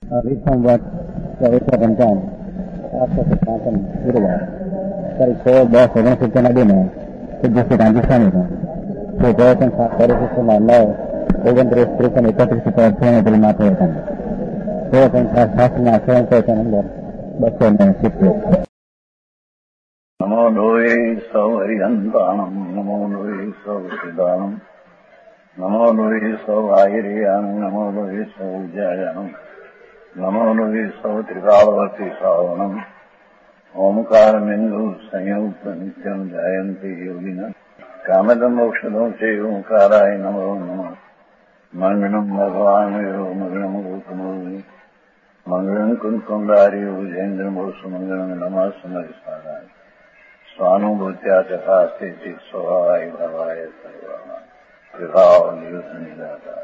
सोमवार पवित्र रमजान आपका सत्तावन गुरुवार कल 100 सूचना दिन है जिससे राजस्थान में तो गौतम सागर से मानव ओगंत्र स्त्री का 31 प्रार्थना दिल मात्र है तो संख्या शासन आश्रम को नंबर 290 नमो लोये सौहरिहन्ताणम् नमो लोये सौसिदानम् नमो लोये सौआयर्यानम् नमो लोये सौविजयानम् नमो लोये सौत्रिकालवती सावनम् ओंकारमिन्दु संयुक्त नित्यम् जयन्ति योगिनः कामदमोक्षदं चैव ओंकाराय नमो नमः मङ्गलम् भगवान् विरो मङ्गलम् गौतमोऽग्नि मङ्गलम् कुन्कुण्डार्यो विजेन्द्रमोऽस्तु मङ्गलम् नमः समरिसाराय स्वानुभूत्या तथा स्थिति स्वभावाय भवाय सर्वाः विभाव नियुक्त निराकार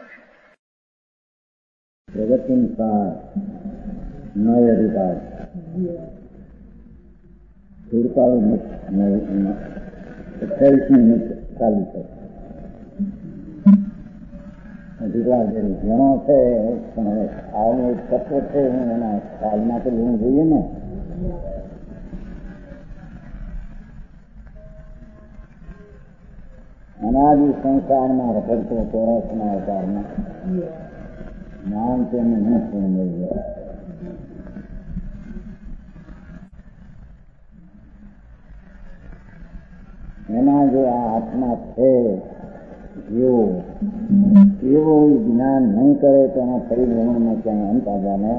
प्रगतिनुसार नए अधिकार सुरताल में 28 मिनट चालू है अधिकार घणो છે પણ આવું તત્વ છે હું એના કાલમાં તો લેવું જોઈએ ને अनादि संसार में रखते चौरासना अवतार में नाम से नहीं सुन मिल गया एना जो आत्मा थे जो एवो ज्ञान नहीं करे तो एना परिभ्रमण में क्या अंत आ जाने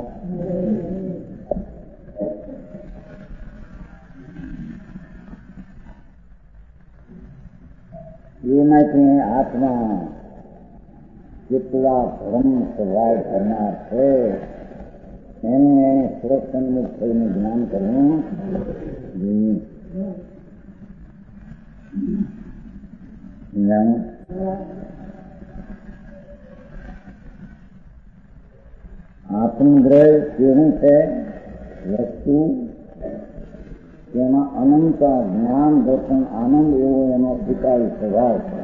એનાથી આત્મા કેટલા ભ્રમ સ્વભાવ કરનાર છે એનું એને સુરક્ષણનું થઈને જ્ઞાન કરવું જોઈએ. આત્મગ્રહ કેવું છે વસ્તુ તેમાં અનંત જ્ઞાન દર્શન આનંદ એવો એનો સ્વીકારી સ્વભાવ છે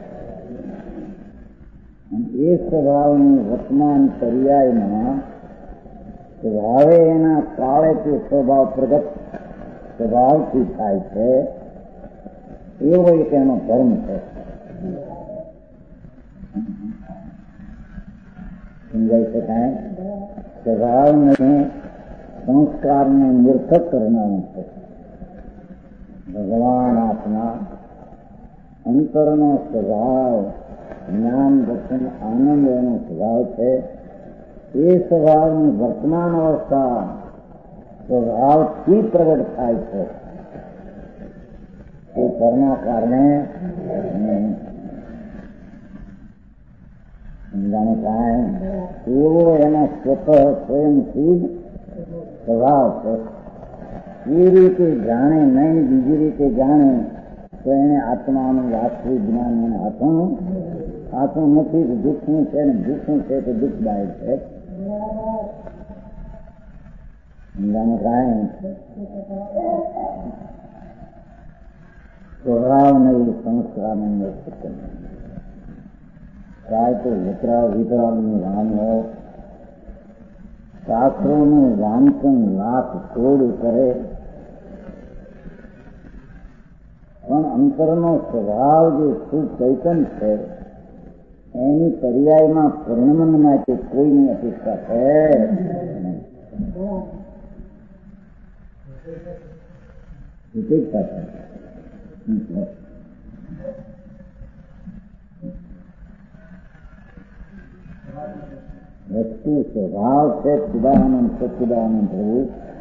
અને એ સ્વભાવની વર્તમાન પર્યાયમાં સ્વભાવે એના કાળે તે સ્વભાવ પ્રગટ સ્વભાવથી થાય છે એવો એક એનો ધર્મ છે. સમજાય શકાય સ્વભાવને સંસ્કારને નિર્થક કરનારું છે. ભગવાન આત્મા અંતરનો સ્વભાવ જ્ઞાન દર્શન આનંદ એનો સ્વભાવ છે. એ સ્વભાવની વર્તમાન અવસ્થા સ્વભાવથી પ્રગટ થાય છે. એ કરના કારણે સમજાને કાંઈ એવો એનો સ્વતઃ સ્વયંથી સ્વભાવ છે. એ રીતે જાણે નહીં બીજી રીતે જાણે તો એને આત્માનું વાસ્તવિક જ્ઞાન એને આત્મા નથી તો દુઃખનું છે ને દુઃખનું છે તો દુઃખદાયક છે. સમજાને કાંઈ સ્વભાવ નહીં સંસ્કાર નહીં કાંઈ તો વિતરાગનું વાન હોય શાસ્ત્રોનું વાંચન લાખ છોડ કરે પણ અંતરનો સ્વભાવ જે શુદ્ધ ચૈતન છે એની પર્યાયમાં પરિણમન માટે કોઈની અપેક્ષા છે અપેક્ષા છે. વસ્તુ સ્વભાવ છે ચિદાનંદ સચ્ચિદાનંદ પ્રભુ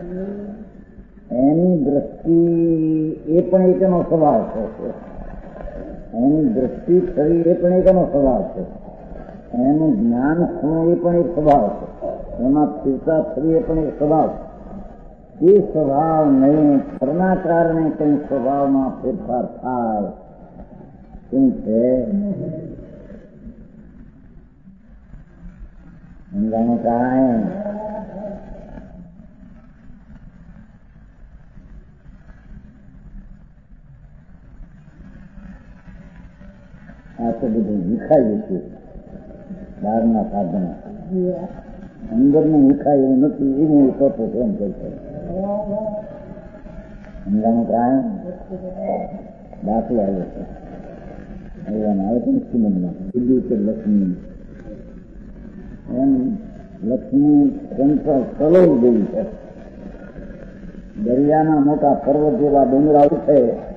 એની દ્રષ્ટિ એ પણ એકનો સ્વભાવ છે. એની દ્રષ્ટિ થવી એ પણ એકનો સ્વભાવ છે. એનું જ્ઞાન થવું એ પણ એક સ્વભાવ છે. એમાં સ્થિરતા થવી એ પણ એક સ્વભાવ છે. એ સ્વભાવ નહીં ફરના કારણે કંઈ સ્વભાવમાં ફેરફાર થાય શું છે સમજાને કાંઈ આ તો બધું વિખાઈ ગયું બહારના સાધનો અંદરનું મીઠાઈ એવું નથી, એ હું તત્વ એમ કહી શકું. સમજાનું કારણ દાખલો આવ્યો છે, આવે છે ને શ્રીમદમાં બીજું કે લક્ષ્મી એમ લક્ષ્મી કંકર કલોલ જેવી છે. દરિયાના મોટા પર્વત જેવા ડુંગરા ઉઠે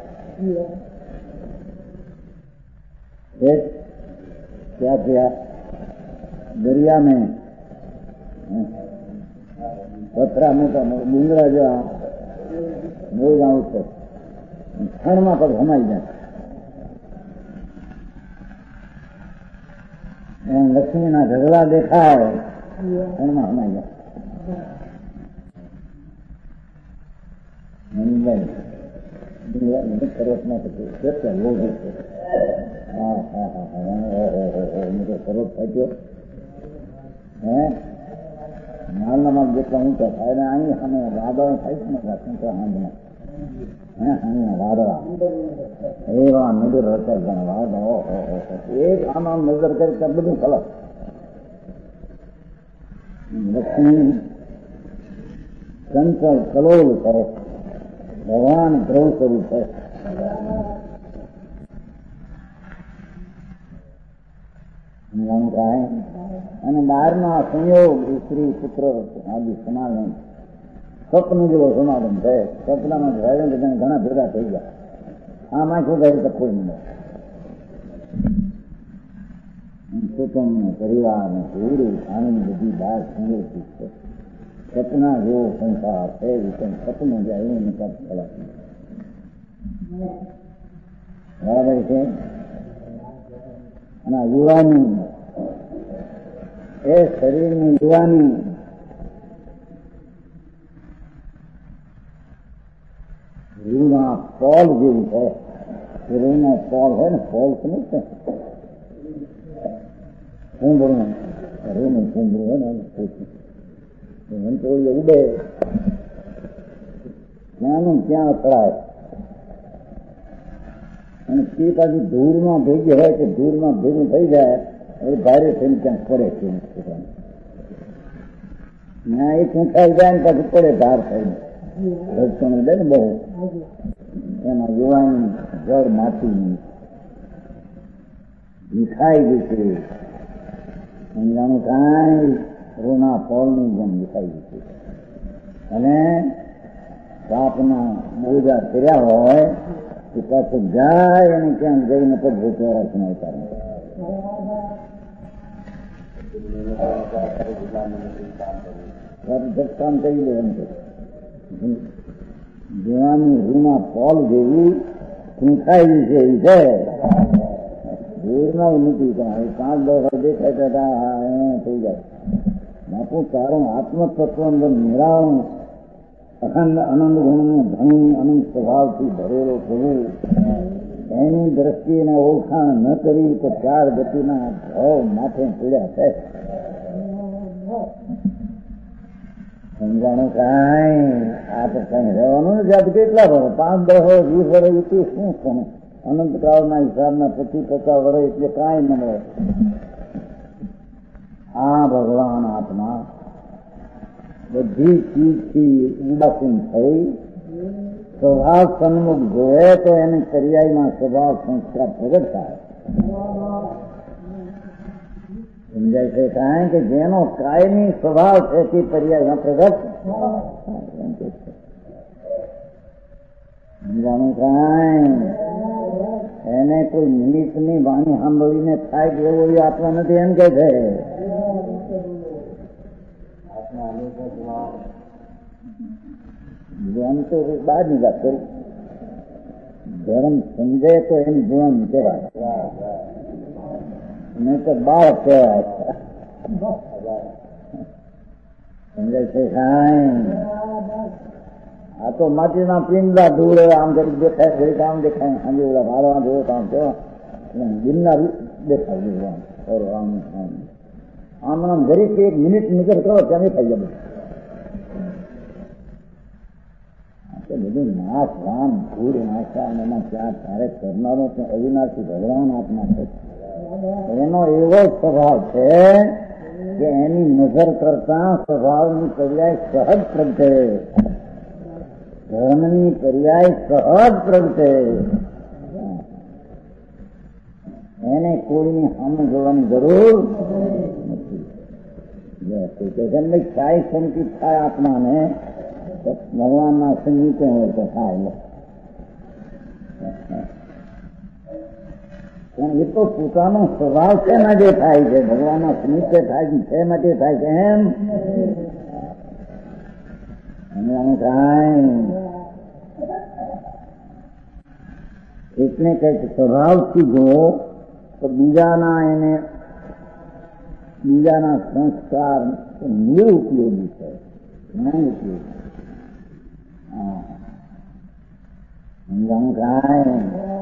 ત્યાં દરિયાને પથરા મોટા ડુંગરા જેવા મોજા ઉઠે, ક્ષણમાં પગ હમાઈ જાય. એમ લક્ષ્મીના ઢગલા દેખાય, ક્ષણમાં હમાઈ જાય. પર્વતમાં કેટલા લોભ છે. પર્વત ફાટ્યો હે માલનામાં જેટલા ઊંચા થાય ને અહીં સામે વાદળ થાય છે ને હાંજના વાદળા એવા નજર રચાય વાદળો એક આમ આમ નજર કરી ત્યાં બધું કલર. લક્ષ્મી કંચળ કલોલ કરે, ભગવાન દ્રવ સ્વરૂપ છે. અને બહારના સંયોગ સ્ત્રી પુત્ર આદિ સમાગમ સ્વપ્ન જેવો સમાગમ થાય. સ્વપ્નમાં ઘણા ભેગા થઈ ગયા. આમાં શું થાય તો કોઈ મળે કુટુંબ પરિવાર ને પૂરું આનંદ બધી બહાર સંયોગી છે. સપના જેવો સંસાર છે, સપનું જાય એવું નિકાલ ખલાસ બરાબર છે. અને યુવાની એ શરીરની યુવાની રૂના પોલ જેવી છે. રૂનો પોલ હોય ને, પોલ સમજ છે કુંભળું, રૂનું કુંભળું હોય ને તો ઉડે ત્યાંનું ત્યાં અથડાય. અને તે પાછી ધૂળમાં ભેગી હોય કે ધૂળમાં ભેગું થઈ જાય એ ભારે થઈને ક્યાંક પડે છે. ત્યાં એ ચૂંટાઈ જાય ને પાછું પડે ધાર થઈને રજકણ દે ને બહુ. એમાં યુવાની જળ માટી મીઠાઈ ગઈ છે. સમજાનું કાંઈ રૂના ફળની જેમ દેખાઈ ગયું છે. અને પાપના બોજા કર્યા હોય એ પાછું જાય અને ક્યાંક જઈને પગ ચોરાશને ઉતારે. કામ કરી દે એમ કે જોવાની રૂના પોલ જેવી ચૂંટાઈ છે એ છે. દૂરના નથી ત્યાં 5-10 દેખાય થઈ જાય. બાપુ તારું આત્મતત્વ અંદર નિરાળું અખંડ આનંદ ગુણનું ધણી અનંત સ્વભાવથી ભરેલો થવું, એની દ્રષ્ટિને ઓળખાણ ન કરી તો 4 ગતિના ભાવ માથે પીડ્યા છે. સમજાણું કાંઈ આ તો કઈ રહેવાનું નથી. આ કેટલા ભરો 5-10 વર્ષ 20 વર્ષ ઉઠી શું કોને અનંતકાળના હિસાબના 25-50 વર્ષ એટલે કાંઈ ન મળે. આ ભગવાન આત્મા બધી ચીજથી ઉદાસીન થઈ સ્વભાવ સન્મુખ જોયે તો એને પર્યાયમાં સ્વભાવ સંસ્કાર પ્રગટ થાય. સમજાય છે કાંઈ કે જેનો કાયમી સ્વભાવ છે તે પર્યાયમાં પ્રગટ સમજાણું કાંઈ એને કોઈ મિનિટની વાણી સાંભળીને થાય કે એવો આત્મા નથી એમ કે છે. એમ તો બહારની વાત કરી, ધર્મ સમજે તો એમ જીવન કહેવાય, નહીં તો બાળક કહેવાય. સમજાય છે કાંઈ આ તો માટીના પિંડા ધૂળ આમ ઘડી દેખાય, ઘડી આમ દેખાય, સાંજે ઓલા ભાડવા જોયો તો આમ કેવા ગિરનાર દેખાય આમ આમ આમ ઘડી 1 મિનિટ નજર કરો ત્યાં થઈ જાય. બધું નાશ રામ ધૂળ નાશા અને એમાં ત્યાં તારે કરનારો તો અવિનાશી ભગવાન આત્મા છે. એનો એવો સ્વભાવ છે કે કે એની નજર કરતા સ્વભાવની પર્યાય સહજ પ્રગટે, ધર્મની પર્યાય સહજ પ્રગટે. એને કોઈની સામે જોવાની જરૂર નથી. થાય સંકિત થાય આત્માને ભગવાનના સંગીતો હોય તો થાય. પણ એ તો પોતાનો સ્વભાવ છે માટે થાય છે. ભગવાનના સ્મિતે થાય છે માટે થાય છે. એમ થાય એટલે કઈક સ્વભાવથી જુઓ તો બીજાના સંસ્કાર નિરુપયોગી છે, નહીં ઉપયોગી. સમજાણું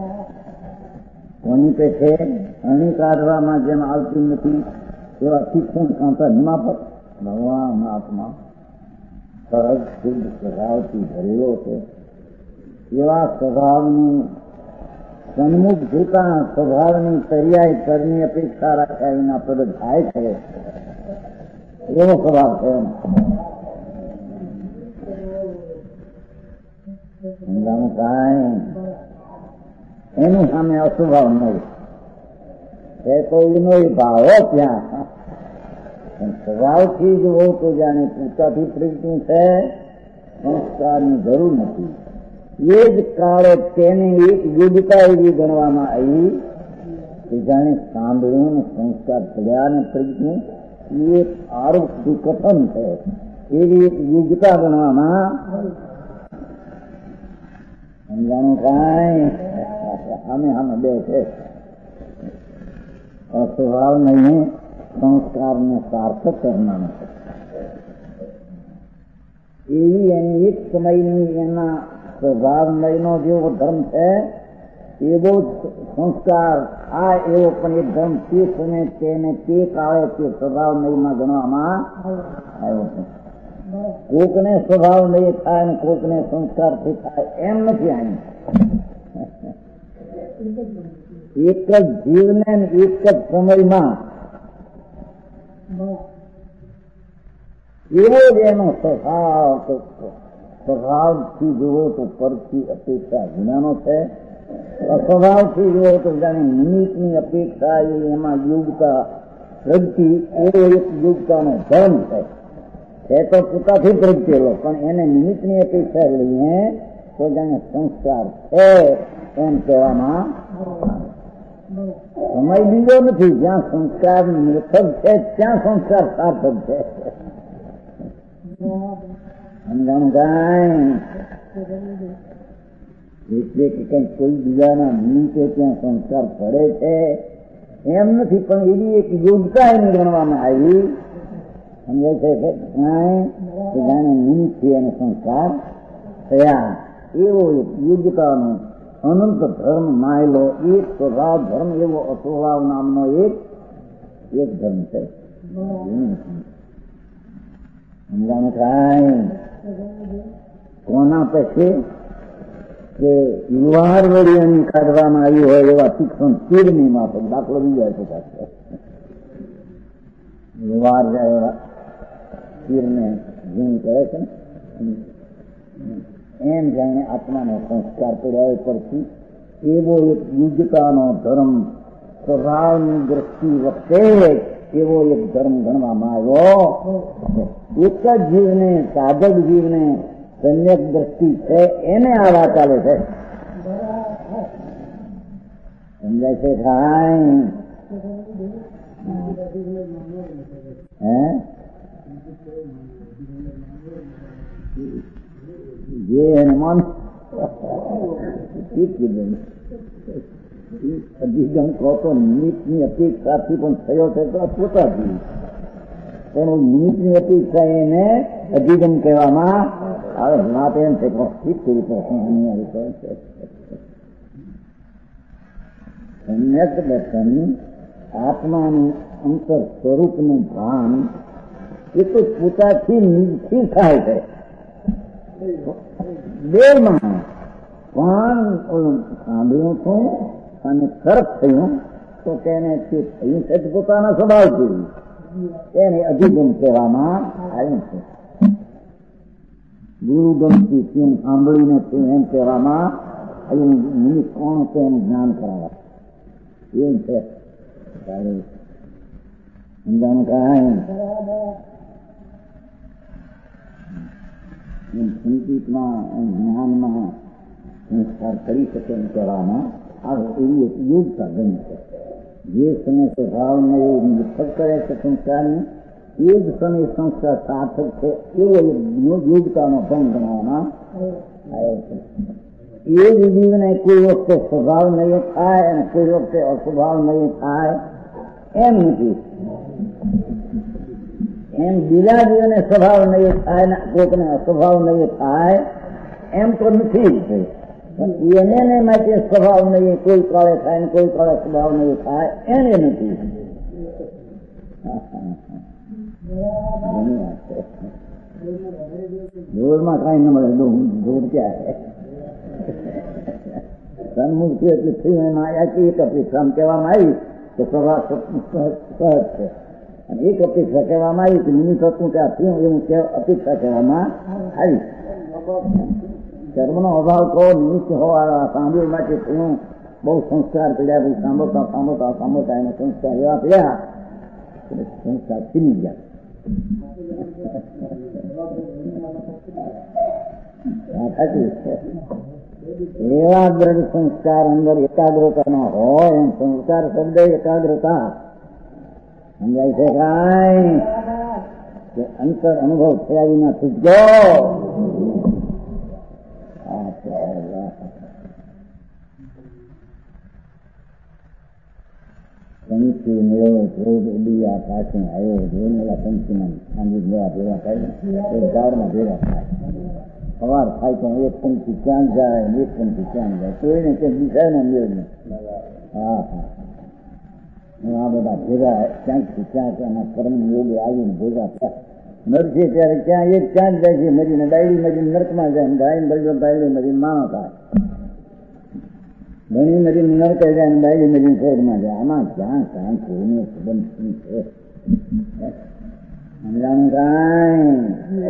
કોની પે છે અણી કાઢવામાં જેમ આવતી નથી એવા શિક્ષણ કાંતા હિમાપત ભગવાન આત્મા સહજ શુદ્ધ સ્વભાવથી ભરેલો છે. એવા સ્વભાવનું સન્મુખ જોતા સ્વભાવની પર્યાય કરની અપેક્ષા રાખ્યા એના પદ થાય છે. એવો સ્વભાવ છે. સમજાણું કાંઈ એની સામે અસ્વભાવ નહીં એ કોઈ નો ભાવો ત્યાં સ્વભાવથી જ હોવ તો જાણે પૂછાથી પ્રગટ્યું છે. સંસ્કારની જરૂર નથી. એ જ કાળે તેની એક યોગ્યતા એવી ગણવામાં આવી કે જાણે સાંભળ્યું ને સંસ્કાર પડ્યા ને પ્રગટ્યું એ એક આરોપથી કથન છે. એવી એક યોગ્યતા ગણવામાં સમજાણું કાંઈ અમે બે છે. સ્વભાવ નહીં સંસ્કારને સાર્થક કરનાર એવી એની એક સમયની એના સ્વભાવમયનો જેવો ધર્મ છે એવો જ સંસ્કાર આ એવો પણ એક ધર્મ તે સમયે તેને તે કાળે તે સ્વભાવમયમાં ગણવામાં આવ્યો છે. કોકને સ્વભાવ નહીં થાય ને કોકને સંસ્કારથી થાય એમ નથી. અહીં એક જ જીવને એક જ સમયમાં એવો જ એનો સ્વભાવથી જુઓ તો પરથી અપેક્ષા વિનાનો છે. અસ્વભાવથી જુઓ તો જાણે નિમિત્તની અપેક્ષા એમાં યોગતા પ્રગતિ એવો એક યોગતાનો ધર્મ છે તો પોતાથી પ્રગટેલો પણ એને નિમિત્તની અપેક્ષા લઈને તો જાણે સંસ્કાર છે એમ કહેવામાં. સમય બીજો નથી. જ્યાં સંસ્કાર નિરર્થક છે ત્યાં સંસ્કાર સાર્થક છે. સમજાણું કાંઈ એટલે કે કઈ કોઈ બીજાના નિમિત્તે ત્યાં સંસ્કાર પડે છે એમ નથી. પણ એવી એક યોગ્યતા એની ગણવામાં આવી. સમજાય છે કે કાંઈ જાણે નિમિત્તથી એને સંસ્કાર થયા એવો એક યોગ્યતાનો અનંત ધર્મ માયેલો એક સ્વભાવ ધર્મ એવો અસ્વભાવ નામનો એક ધર્મ છે. સમજાણું કાંઈ કોના પછી કે યુવાર વળી એની કાઢવામાં આવી હોય એવા શિક્ષણ તીરની માફક દાખલો બીજા છે. યુવાર જાય તીરને જીવ કરે છે એમ જાણે આત્માનો સંસ્કાર પડ્યા પરથી એવો એક યુગતાનો ધર્મ સ્વભાવની દ્રષ્ટિ વખતે એવો એક ધર્મ ગણવામાં આવ્યો. એક જ જીવને સાધક જીવને સમ્યક દ્રષ્ટિ છે એને આ વાત ચાલે છે. સમજાય છે ખાય જે હનુમાન અધિગમ કહો તો નિમિત્તની અપેક્ષાથી પણ થયો છે તો પોતાથી પણ નિમિત્તની અપેક્ષા એને અધિગમ કહેવામાં આવે. વાત એમ છે સમ્યક દર્શન આત્માનું અંતર સ્વરૂપનું ભાન એ તો પોતાથી નિશ્ચિત થાય છે. બેમાં પણ સાંભળ્યું છું અને તરફ થયું તો તેને તે થયું છે પોતાના સ્વભાવથી એને અધિગમ કહેવામાં આવ્યું છે. ગુરુગમથી કેમ સાંભળીને એમ કહેવામાં આવ્યું. નિમિત્ત કોણ છે એનું જ્ઞાન કરાવવા એમ છે. સમજાણું કાંઈ સંગીતમાં જ્ઞાનમાં સંસ્કાર કરી શકે એમ કહેવામાં આવે. એવી એક યોગતા ગણી છે. જે સમય સ્વભાવને નિષ્ફળ કરે છે સંસ્કારને એ જ સમય સંસ્કાર સાર્થક છે એવો યોગતાનો ભંગ ગણવામાં આવ્યો છે. એ જ જીવને કોઈ વખતે સ્વભાવ નહીં થાય અને કોઈ વખતે અસ્વભાવ નહીં થાય એમ નથી. એમ બીજા જીવને સ્વભાવ નહીં થાય ને કોઈકને અસ્વભાવ નહીં થાય એમ તો નથી જ. એને માટે સ્વભાવ નહીં કોઈ કાળે થાય ને કોઈ કાળે સ્વભાવ નહીં થાય એને નથી. જોરમાં કઈ ન મળે. જોર ક્યાં છે? સન્મુક્તિ એટલે થયું માયા કે એક અપેક્ષા કહેવામાં આવી કે સ્વભાવ સહજ છે અને એક અપેક્ષા કહેવામાં આવી કે નિમિત્ત હતું કે આ થયું એવું અપેક્ષા કહેવામાં આવી. કર્મનો અભાવ કહો નિમિત્ત હોવા સાંભળવા માટે થયું બહુ સંસ્કાર પડ્યા. ભાઈ સાંભળતા સાંભળતા સાંભળતા એને સંસ્કાર એવા પડ્યા સંસ્કાર છીની ગયા. એવા દ્રઢ સંસ્કાર અંદર એકાગ્રતા નો હોય એમ સંસ્કાર શબ્દ એકાગ્રતા સમજાય છે કાંઈ કે અંતર અનુભવ થયા વિના છૂટજો. પંછી મેળો ક્રોધ ઉડિયા પાસે આવ્યો જોયેલા પંચીમાં સાંભળી લેવા ભેગા થાય એક ઝાડમાં ભેગા થાય. સવાર થાય તો એક પંછી ક્યાં જાય એક પંછી ક્યાં જાય કોઈને ક્યાંક દિશાય ને મેળ નહીં. હા હા આ બધા ભેગા ક્યાંકથી ક્યાંક એના કર્મ યોગે આવીને ભેગા થયા. નરશે ત્યારે ક્યાં એક ક્યાં જાય છે મરીને ડાયડી મરીને નર્કમાં જાય ગાય બળ્યો ડાયડી મરીને માણો થાય. ઘણી મરીને નરકાઈ જાય ડાયડી મરીને શહેરમાં જાય. આમાં ક્યાં ક્યાં કોઈને સંબંધ શું છે? સમજાણું કાંઈ?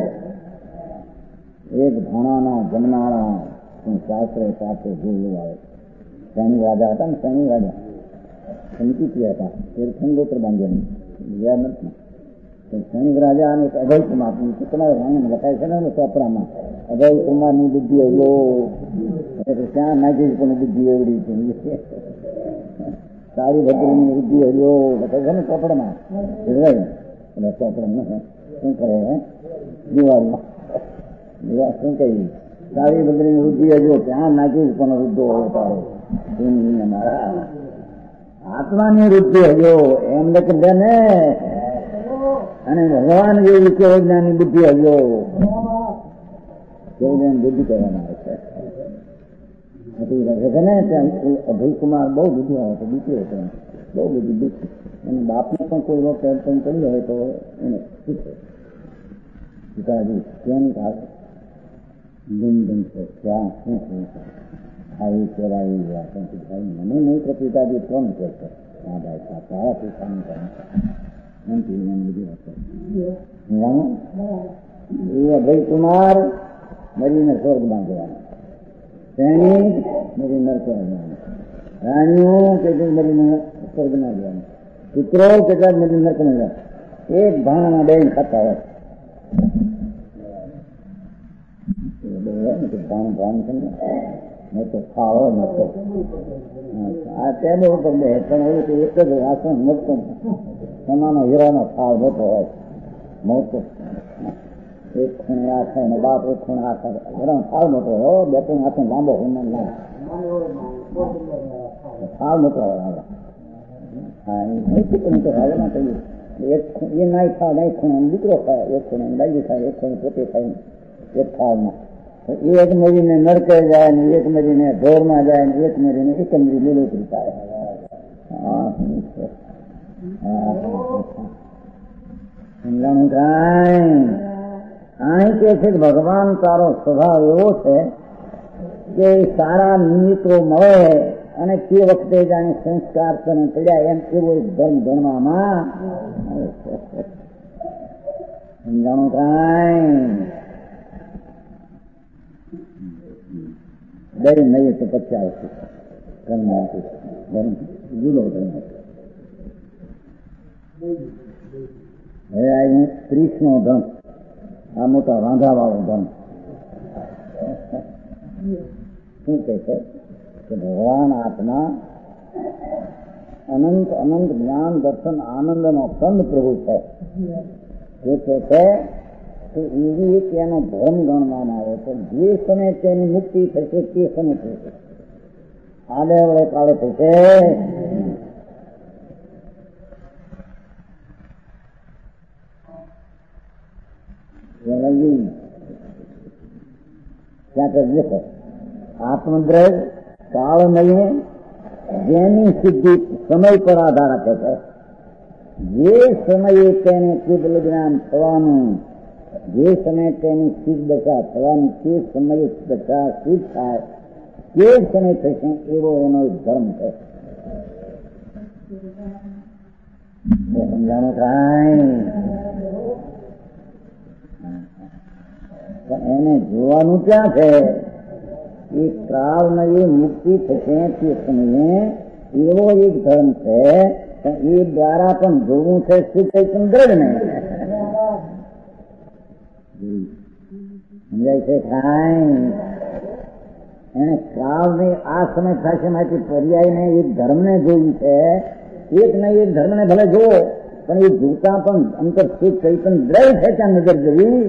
એક ભાણાના જમનારા શાસ્ત્ર સાથે જોયું આવે. શનિ રાજા હતા ને શનિ રાજા સંકિતી હતા તીર્થંગોત્ર બાંધ્યા ગયા નથી. શનિ રાજા અને એક અભય કુમાર તમારે રાણી લખાય છે ને ચોપડામાં અભય કુમારની બુદ્ધિ આવ્યો ત્યાં નાખી પણ બુદ્ધિ એવડી છે. સારી ભદ્રની બુદ્ધિ આવ્યો લખાય છે ને ચોપડામાં ચોપડા શું કરે દિવાળમાં દિવાળ શું કહી સારી ભદ્રની બુદ્ધિ આવ્યો ત્યાં નાખી પણ વૃદ્ધો તારો મારા આત્માની વૃદ્ધિ હજો એમ લખે ને અને ભગવાન જેવી કેવજ્ઞાની બુદ્ધિ હજો કેવજ્ઞાન બુદ્ધિ કહેવામાં આવે છે ને. અભય કુમાર બહુ બુદ્ધિ આવે છે દીકરી હતો બહુ બધી દુઃખ અને બાપને પણ કોઈ વખત અર્પણ કરી હોય તો એને શીખે પિતાજી કેમ થાય બિન છે ક્યાં શું શું આવી કહેવાય ભાઈ મને નહીં તો પિતાજી કોણ કહે છે? હા ભાઈ સારા પિતાનું કામ બધી વાત એ અભય કુમાર મરીને સ્વર્ગમાં જવાનું, તેની મરી નરકમાં જવાનું, રાણીઓ કેટલીક મરીને સ્વર્ગમાં જવાનું, પુત્રો કેટલાક મરી નરકમાં જવાનું. એક ભાણામાં બેન ખાતા હોય ભાણ છે ને તો ખાવો નતો આ તેનો ઉપર બે પણ એવું કે એક જ આસન નતો સોનાનો હીરાનો થાવ નતો હોય મોટો એક ખૂણે આ થાય ને બાપ એક ખૂણે આ થાય હીરાનો થાવ નતો હોય બે ત્રણ આસન લાંબો હોય લાગે થાવ નતો હોય. હા એ તો હાલમાં કહ્યું એક એ નાઈ ખાય નહીં ખૂણે દીકરો ખાય એક ખૂણે બાઈ ખાય એક ખૂણે પોતે ખાય એક થાવમાં એક મરીને નરકે જાય ને એક મરીને ઢોરમાં જાય ને એક મરીને એક મરી લીલોતરી થાય. સમજાણું કાંઈ? અહીં કે છે કે ભગવાન તારો સ્વભાવ એવો છે કે સારા નિમિત્તો મળે અને તે વખતે જાણે સંસ્કાર તને પડ્યા એમ એવો એક ધર્મ ગણવામાં આવે છે. સમજાણું કાંઈ દરેક નહીં તો પછી આવશે કર્મ જુદો કર્મ. હવે આ 30નો ધન, આ મોટા વાંધાવાળો ધન શું કહે છે કે ભગવાન આત્મા અનંત અનંત જ્ઞાન દર્શન આનંદનો કંદ પ્રભુ છે. એ કહે છે કે એવી એક એનો ધર્મ ગણવામાં આવે છે. જે સમય તેની મુક્તિ થશે તે સમય થશે, આડે વડે કાળે થશે. ત્યાં લખો આત્મદ્રજ કાળ નહીં, જેની સિદ્ધિ સમય પર આધાર રાખે છે. જે સમયે તેને શુદ્ધ જ્ઞાન થવાનું, જે સમયે તેની સિદ્ધ દશા થવાની, તે સમયે દશા સિદ્ધ થાય તે સમય થશે એવો એનો એક ધર્મ છે. સમજાણું કાંઈ એને જોવાનું ક્યાં છે? એ કાળને એ મુક્તિ થશે તે સમયે એવો એક ધર્મ છે. એ દ્વારા પણ જોવું છે શું કઈ દ્રઢ ને સમજાય છે કાંઈ? એને કાળને આ સમય થશે માટે પર્યાયને એક ધર્મને જોયું છે. એક ને એક ધર્મને ભલે જોવો પણ એ જોતા પણ અંતર સુખ ચૈતન દ્રઢ છે ત્યાં નજર જવી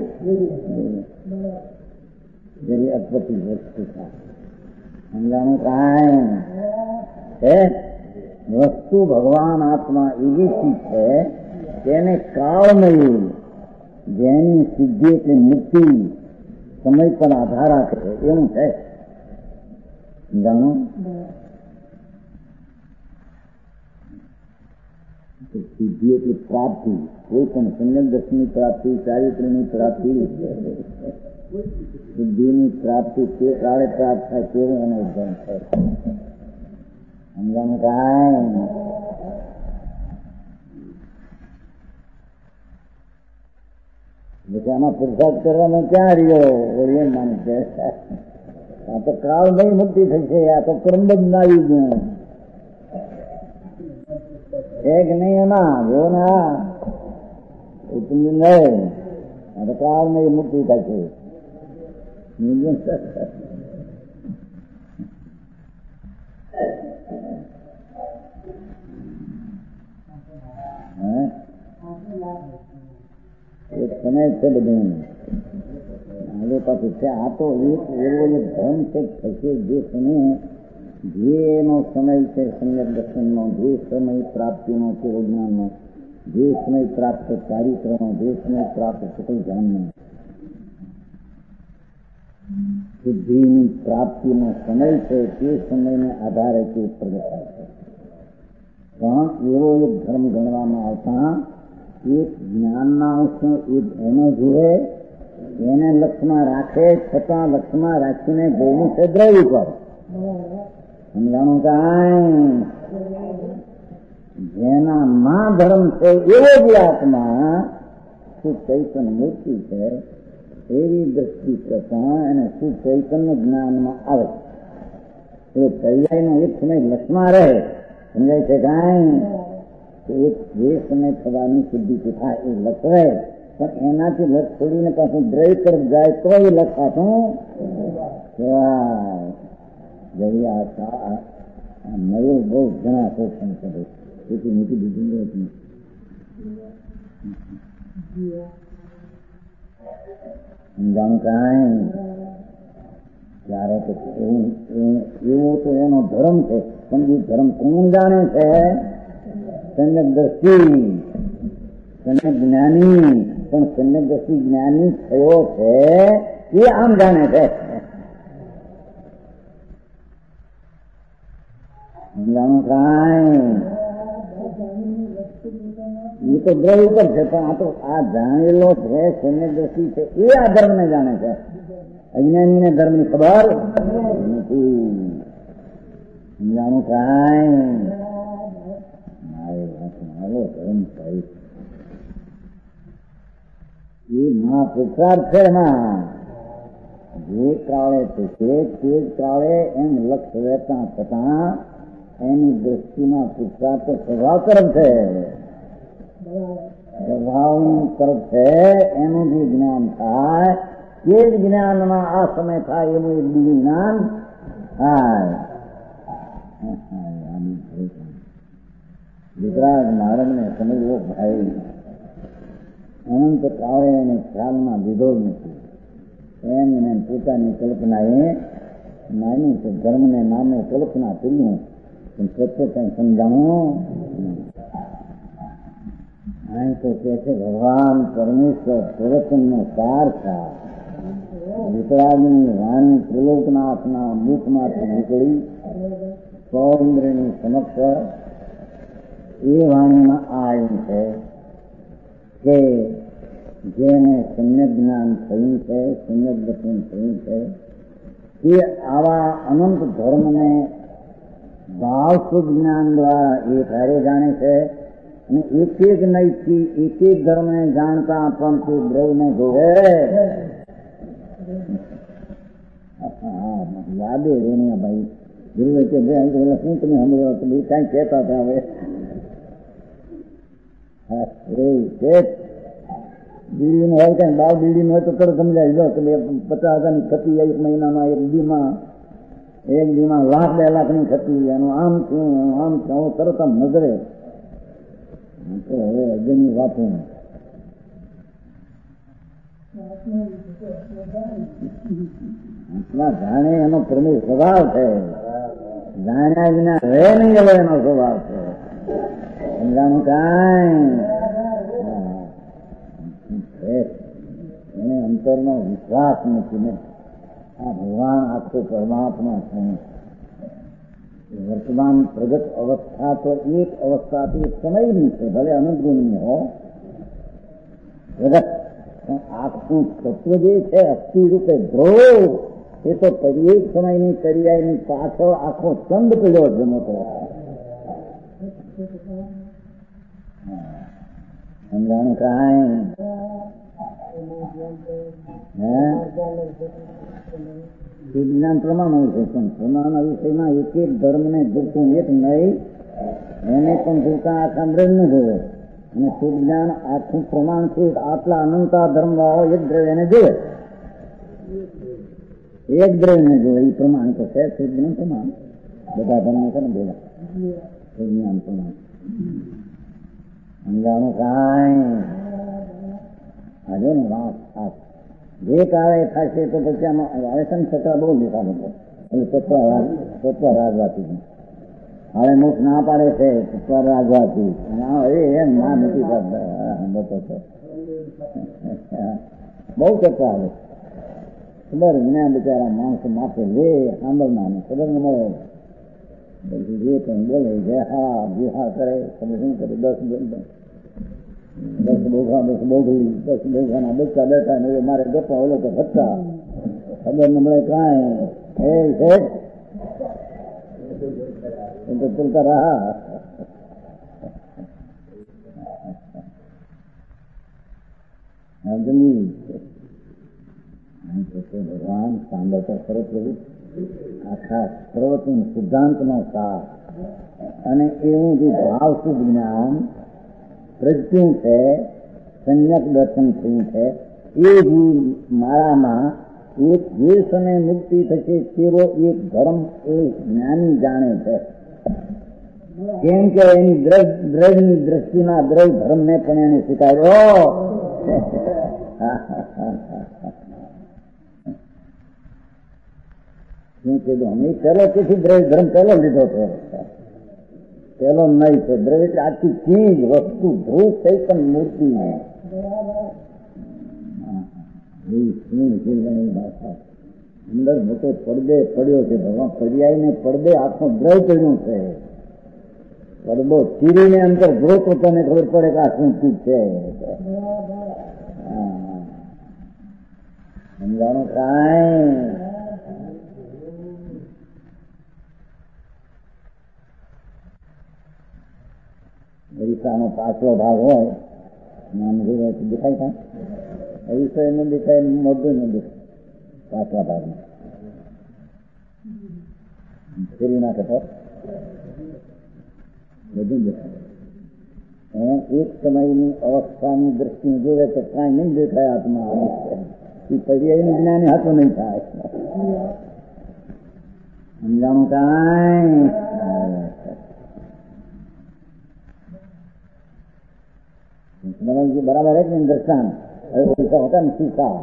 જેવી અદભુત વસ્તુ છે. સમજાણું કાંઈ? વસ્તુ ભગવાન આત્મા એવી ચીજ છે તેને કાળમય, જેની સિદ્ધિ એટલે મુક્તિ સમય પર આધાર રાખે છે એવું છે. સમજાણું? સિદ્ધિ એટલે પ્રાપ્તિ, કોઈ પણ સમ્યક દર્શનની પ્રાપ્તિ, ચારિત્રની પ્રાપ્તિ, સિદ્ધિની પ્રાપ્તિ તે કાળે પ્રાપ્ત થાય તેવું એનો ઉદ્ધમ છે. સમજાણું કાંઈ? પછી આમાં પુરુષાર્થ કરવાનો ક્યાં રહ્યો? એમ માને છે આ તો કાળ નહીં મુક્તિ થશે, આ તો કર્મબંધ ના આવી ગયું એક નહીં. એમાં જો ના નહીં, આ તો કાળ નહીં મુક્તિ થશે. એક સમય છે બધું હવે પાછું છે. આ તો એક એવો એક ધર્મ છે થશે જે સમય, જે એનો સમય છે સમ્યક દર્શનનો, જે સમય પ્રાપ્તિનો છે વિજ્ઞાનનો, જે સમય પ્રાપ્ત ચારિત્રનો, જે સમય પ્રાપ્ત સકલ જ્ઞાનનો, સિદ્ધિની પ્રાપ્તિનો સમય છે તે સમયને આધારે તે પ્રગટાય છે. પણ એવો એક ધર્મ ગણવામાં આવતા એક જ્ઞાનના અંશનો એક એને જુએ, એને લક્ષમાં રાખે, છતાં લક્ષમાં રાખીને જોવું છે દ્રવ્ય પર. સમજાણું કાંઈ? જેના માં ધર્મ છે એવો જ આત્મા શું ચૈતન્ય મૂર્તિ છે એવી દ્રષ્ટિ કરતા એને શું ચૈતન્ય જ્ઞાનમાં આવે. એ પર્યાયનો એક સમય લક્ષમાં રહે. સમજાય છે કાંઈ? એક જે સમય થવાની સિદ્ધિ થાય એ લક્ષ રહે, પણ એનાથી લક્ષ છોડીને પાછું દ્રવ્ય તરફ જાય તો એ લક્ષ પાછું કહેવાય. નવું બહુ ઘણા શોષણ કરે તેથી મોટી બીજું નથી. સમજાણું કાંઈ? ત્યારે તો એવો તો એનો ધર્મ છે, પણ એ ધર્મ કોણ જાણે છે? સમ્યક દ્રષ્ટિ, સમ્યક જ્ઞાની. પણ સમ્યક દ્રષ્ટિ જ્ઞાની થયો છે એ આમ જાણે છે. સમજાણું કાંઈ? એ તો દ્રવ્ય ઉપર છે, પણ આ તો આ જાણેલો છે સમ્યક દ્રષ્ટિ છે એ આ ધર્મને જાણે છે. અજ્ઞાનીને ધર્મની ખબર નથી. સમજાણું કાંઈ? એ મહાપુરુષાર્થ છે. એમાં જે કાળે પૂછે તે જ કાળે એમ લક્ષ્ય રહેતા છતાં એની દ્રષ્ટિમાં પુરુષાર્થ સ્વભાવ તરફ છે, સ્વભાવ તરફ છે. એનું જે જ્ઞાન થાય તે જ જ્ઞાનમાં આ સમય થાય એનું એક બીજું જ્ઞાન થાય. ગુજરાત મહારાજને સમજવો ભાઈ અનંત કાળે એને ખ્યાલમાં લીધો જ નથી. એમ એને પોતાની કલ્પના એ માની કે ધર્મને નામે કલ્પના કર્યું પણ સત્ય કઈ સમજાણું. અહીં તો કે છે ભગવાન પરમેશ્વર પ્રવચનનો સાર થાય. વિતરાગની વાણી ત્રિલોકનાથના મુખમાંથી નીકળી 100 ઇન્દ્રની સમક્ષ એ વાણીમાં આવ્યું છે કે જેને સમ્યક જ્ઞાન થયું છે, સમ્યક દર્શન થયું છે, તે આવા અનંત ધર્મને ભાવશુદ્ધ જ્ઞાન દ્વારા એ કાર્ય જાણે છે. અને એક એક નૈથી એક એક ધર્મને જાણતા પણ તે દ્રવ્યને જોવે. યાદે રેણિયા ભાઈ ગુરુએ કે ભાઈ શું તમે સમજો તો ભાઈ કાંઈ કહેતા હતા. હવે બીડીનું હોય કઈ બાર બીડીનું હોય તો તરત સમજાવી દો કે 50,000ની ખતી એક મહિનામાં, એક દીમાં લાખ 2 લાખની ખતી, એનું આમ થયું તરત આમ નજરે. તો હવે અજયની વાતો જાણે એનો પ્રમુખ સ્વભાવ છે. જાણ્યા વિના રહે નહીં એવો એનો સ્વભાવ છે. સમજાણું કાંઈ એને અંતરનો વિશ્વાસ નથી ને. આ ભગવાન આખું પરમાત્મા છે. વર્તમાન પ્રગટ અવસ્થા તો એક અવસ્થા તો એક સમયની છે, ભલે અનંત ગુણની હો પ્રગટ. પણ આખું તત્વ જે છે અસ્થિ રૂપે ધ્રુવ એ તો એક સમયની તરિયાની પાછળ આખો ચંદ પડ્યો છે મોટો. સમજાણું કાંઈ? જ્ઞાન પ્રમાણ હોય છે પણ પ્રમાણના વિષયમાં એક એક ધર્મને જોતું એક નહીં, એને પણ જોતા આખા બ્રહ્મ ને જોવે. અને શુદ્ધ જ્ઞાન આખું પ્રમાણ છે. આટલા અનંતા ધર્મ વાળો એક દ્રવ્યને જોવે, એક દ્રવ્યને જોવે. એ પ્રમાણ તો છે શુદ્ધ જ્ઞાન પ્રમાણ. બધા ધર્મ છે ને ભેગા શુદ્ધ જ્ઞાન પ્રમાણ. સમજાણું કાંઈ? આજે ને વાત જે કાળે થશે તો પછી આમાં વાયસન છતાં બહુ લીધા લોકો તત્વ રાજવાતી હવે મુખ ના પાડે છે. તત્વ રાજવાતી એમ ના નથી કરતા. બહુ તત્વ આવે ખબર વિના બિચારા માણસો માથે લે સાંભળના ખબર ન મળે. પછી જે કંઈ બોલે જે હા કરે તમે શું કરે 10 બોઘાના બચ્ચા બેઠા ને મારે ગપ્પા ઓલો તો ફટકા ખબર ન મળે કાંઈ તો ચલતા રહા. ભગવાન સાંભળતા સરસ પ્રભુ આખા પ્રવચન સિદ્ધાંતનો સાર અને એવું જે ભાવ શુદ્ધ જ્ઞાન પ્રજ્ઞું છે, સંયક દર્શન થયું છે. એ જ મારામાં એક જે સમય મુક્તિ થશે તેવો એક ધર્મ એ જ્ઞાની જાણે છે. કેમ કે એની દ્રવ્યની દ્રષ્ટિના દ્રવ્ય ધર્મને પણ એને સ્વીકાર્યો. શું કીધું અમે પહેલો તેથી દ્રવ્ય ધર્મ પહેલો લીધો છે. પેલો નહીં છે દ્રવ્ય એટલે આખી ચીજ વસ્તુ ધ્રુવ ચૈતન મૂર્તિ અંદર મોટો પડદે પડ્યો છે. ભગવાન પર્યાયને પડદે આખો દ્રવ્ય પડ્યું છે. પડદો ચીરીને અંદર ધ્રુવ તો તને ખબર પડે કે આ શું ચીજ છે. સમજાણું કાંઈ? અરીસાનો પાછલો ભાગ હોય દેખાય થાય વિષય ને દેખાય, મોઢું ને દેખાય, પાછલા ભાગમાં ફેરી નાખે તો બધું દેખાય. એક સમયની અવસ્થાની દ્રષ્ટિ જોવે તો કાંઈ નહીં દેખાય આત્મા. એ પર્યાયનું જ્ઞાન હાથું નહીં થાય. સમજાણું કાંઈ બરાબર है कि दर्शन ऐसा होता है सीखा.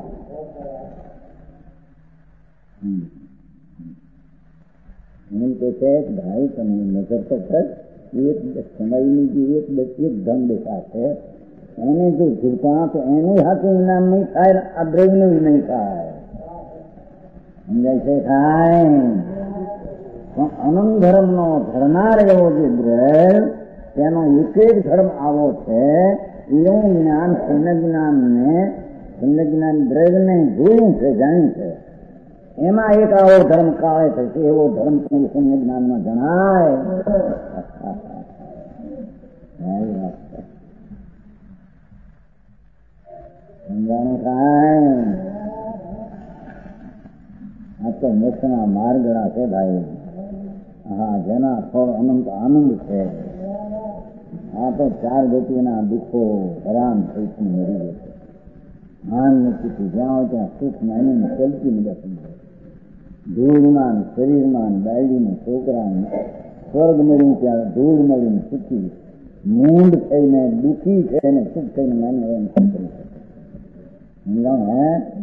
कहते हैं भाई તમે નજર તો કર, એક સમયની જે એક ધન દેખાશે એને જો ઝૂકા તો એનું હાથું ઇનામ નહીં થાય, આ બ્રેવનું નહીં થાય. સમજાય છે? થાય. પણ અનંત ધર્મનો ધરનાર એવો જે બ્રેવ તેનો એક જ ધર્મ આવો છે. એવું જ્ઞાન શૂન્ય જ્ઞાન દ્રવ્યને જોયું છે, જાણ્યું છે. એમાં એક આવો ધર્મ કાળે થશે, એવો ધર્મ શૂન્ય જ્ઞાનમાં જણાય. સમજાણું થાય? આ તો મોક્ષના માર્ગડા છે ભાઈ. હા, જેના ફળ અનંત આનંદ છે. આ તો ચાર ગતિના દુઃખો હેરાન થઈ મરી જશે. માન નથી જ્યાં હોય ત્યાં સુખ માનીને ચલતી બધા સમજાય. ધૂળમાં શરીરમાં બાયડીને છોકરાને સ્વર્ગ મળીને ત્યાં ધૂળ મળીને સુખી, મૂંડ થઈને દુઃખી થઈને સુખ થઈને માની એમ કરી શકે. સમજાવ? હે?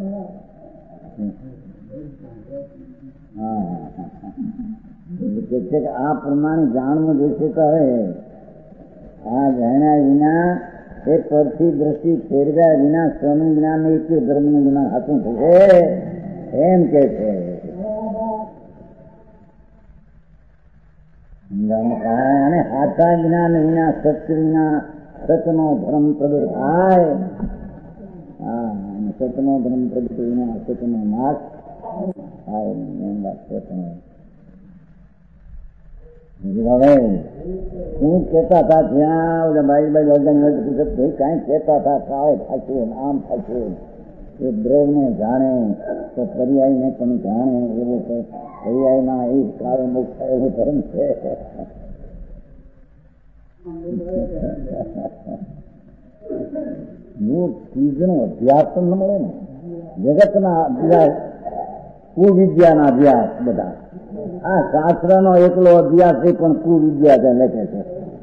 હા, કે છે કે આ પ્રમાણે જાણવું જોઈશે. તો હવે આ જાણ્યા વિના, એ પરથી દ્રષ્ટિ ફેરવ્યા વિના સ્વનું જ્ઞાન એક ધર્મનું જ્ઞાન હાથું થશે એમ કે છે. અને હાથા જ્ઞાન વિના સત્ય વિના સતનો ધર્મ પ્રગટ થાય. હા, સતનો ધર્મ પ્રગટ વિના સતનો નાશ થાય. એમ વાત છે. હવે શું કહેતા હતા ત્યાં બાઈ કઈ કહેતા હતા કાળે થશે, આમ થશે. એ દ્રવ્યને જાણે તો પર્યાયને પણ જાણે એવો પર્યાયમાં એ કાળે મોક્ષ એવો ધર્મ છે. ચીજનો અભ્યાસ તો ન મળે ને. જગતના અભ્યાસ, કુવિદ્યાના અભ્યાસ બધા. આ શાસ્ત્રનો એકલો અભ્યાસ એ પણ કુવિદ્યા લખે છે.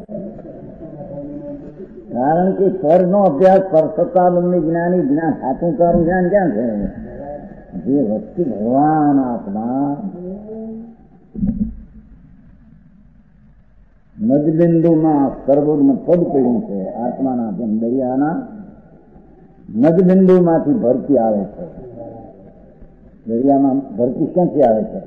કારણ કે પરનો અભ્યાસ પરસત્તાલંબી જ્ઞાની જ્ઞાન સાચું તારું જ્ઞાન ક્યાં છે? જે વસ્તુ ભગવાન આત્મા મધબિંદુમાં સર્વોમાં પદ પડ્યું છે. આત્માના જેમ દરિયાના મધબિંદુમાંથી ભરતી આવે છે. દરિયામાં ભરતી ક્યાંથી આવે છે?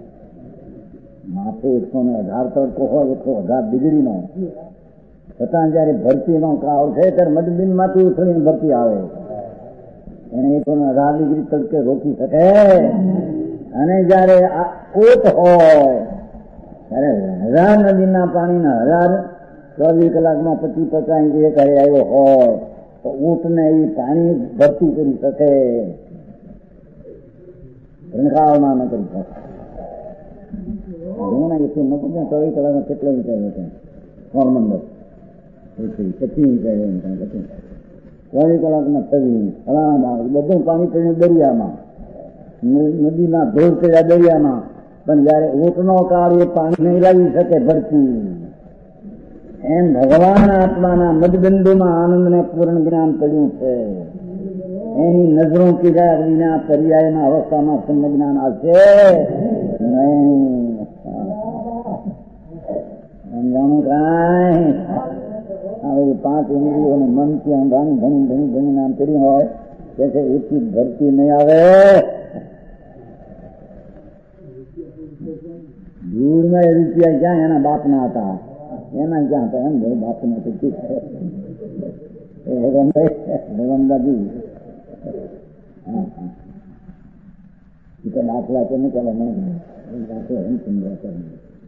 માથે 118 તડકો હોય, 118 ડિગ્રીનો, છતાં જયારે ભરતીનો કાળ છે ત્યારે મધબિંદ માંથી ઉછળીને ભરતી આવે. એને 118 ડિગ્રી તડકે રોકી શકે. અને જયારે ઓટ હોય ત્યારે 1000 નદીના પાણીના 1024 કલાકમાં 25-50 એક આવ્યો હોય તો ઊંટને એ પાણી ભરતી કરી શકે, રણખાવમાં ન કરી શકે. ના એ 24 કલાકમાં કેટલો વિચાર્યો છે ફોર્મંદર 24 કલાકમાં 23 ફલાણા બધું પાણી પડ્યું દરિયામાં, નદીના ધોળ પડ્યા દરિયામાં. પણ જયારે ઊંટનો કાળ એ પાણી નહીં લાવી શકે ભરતી, એમ ભગવાન આત્માના મધબિંદુમાં આનંદને પૂર્ણ જ્ઞાન પડ્યું છે. એની નજરો કીધા વિના પર્યાયના અવસ્થામાં સંત જ્ઞાન આવશે નહીં. સમજાણું કાંઈ? હવે 5 ઇન્દ્રિયોને મનથી અંધાની ભણી નામ કર્યું હોય કે છે એથી ભરતી નહીં આવે. ધૂળમાં રૂપિયા ક્યાં એના બાપના હતા, એના ક્યાં હતા? એમ ભાઈ બાપના તો ઠીક છે ભગવાનદાજી. દાખલા તો નહીં ચાલે મને દાખલા એમ સમજાય કરે.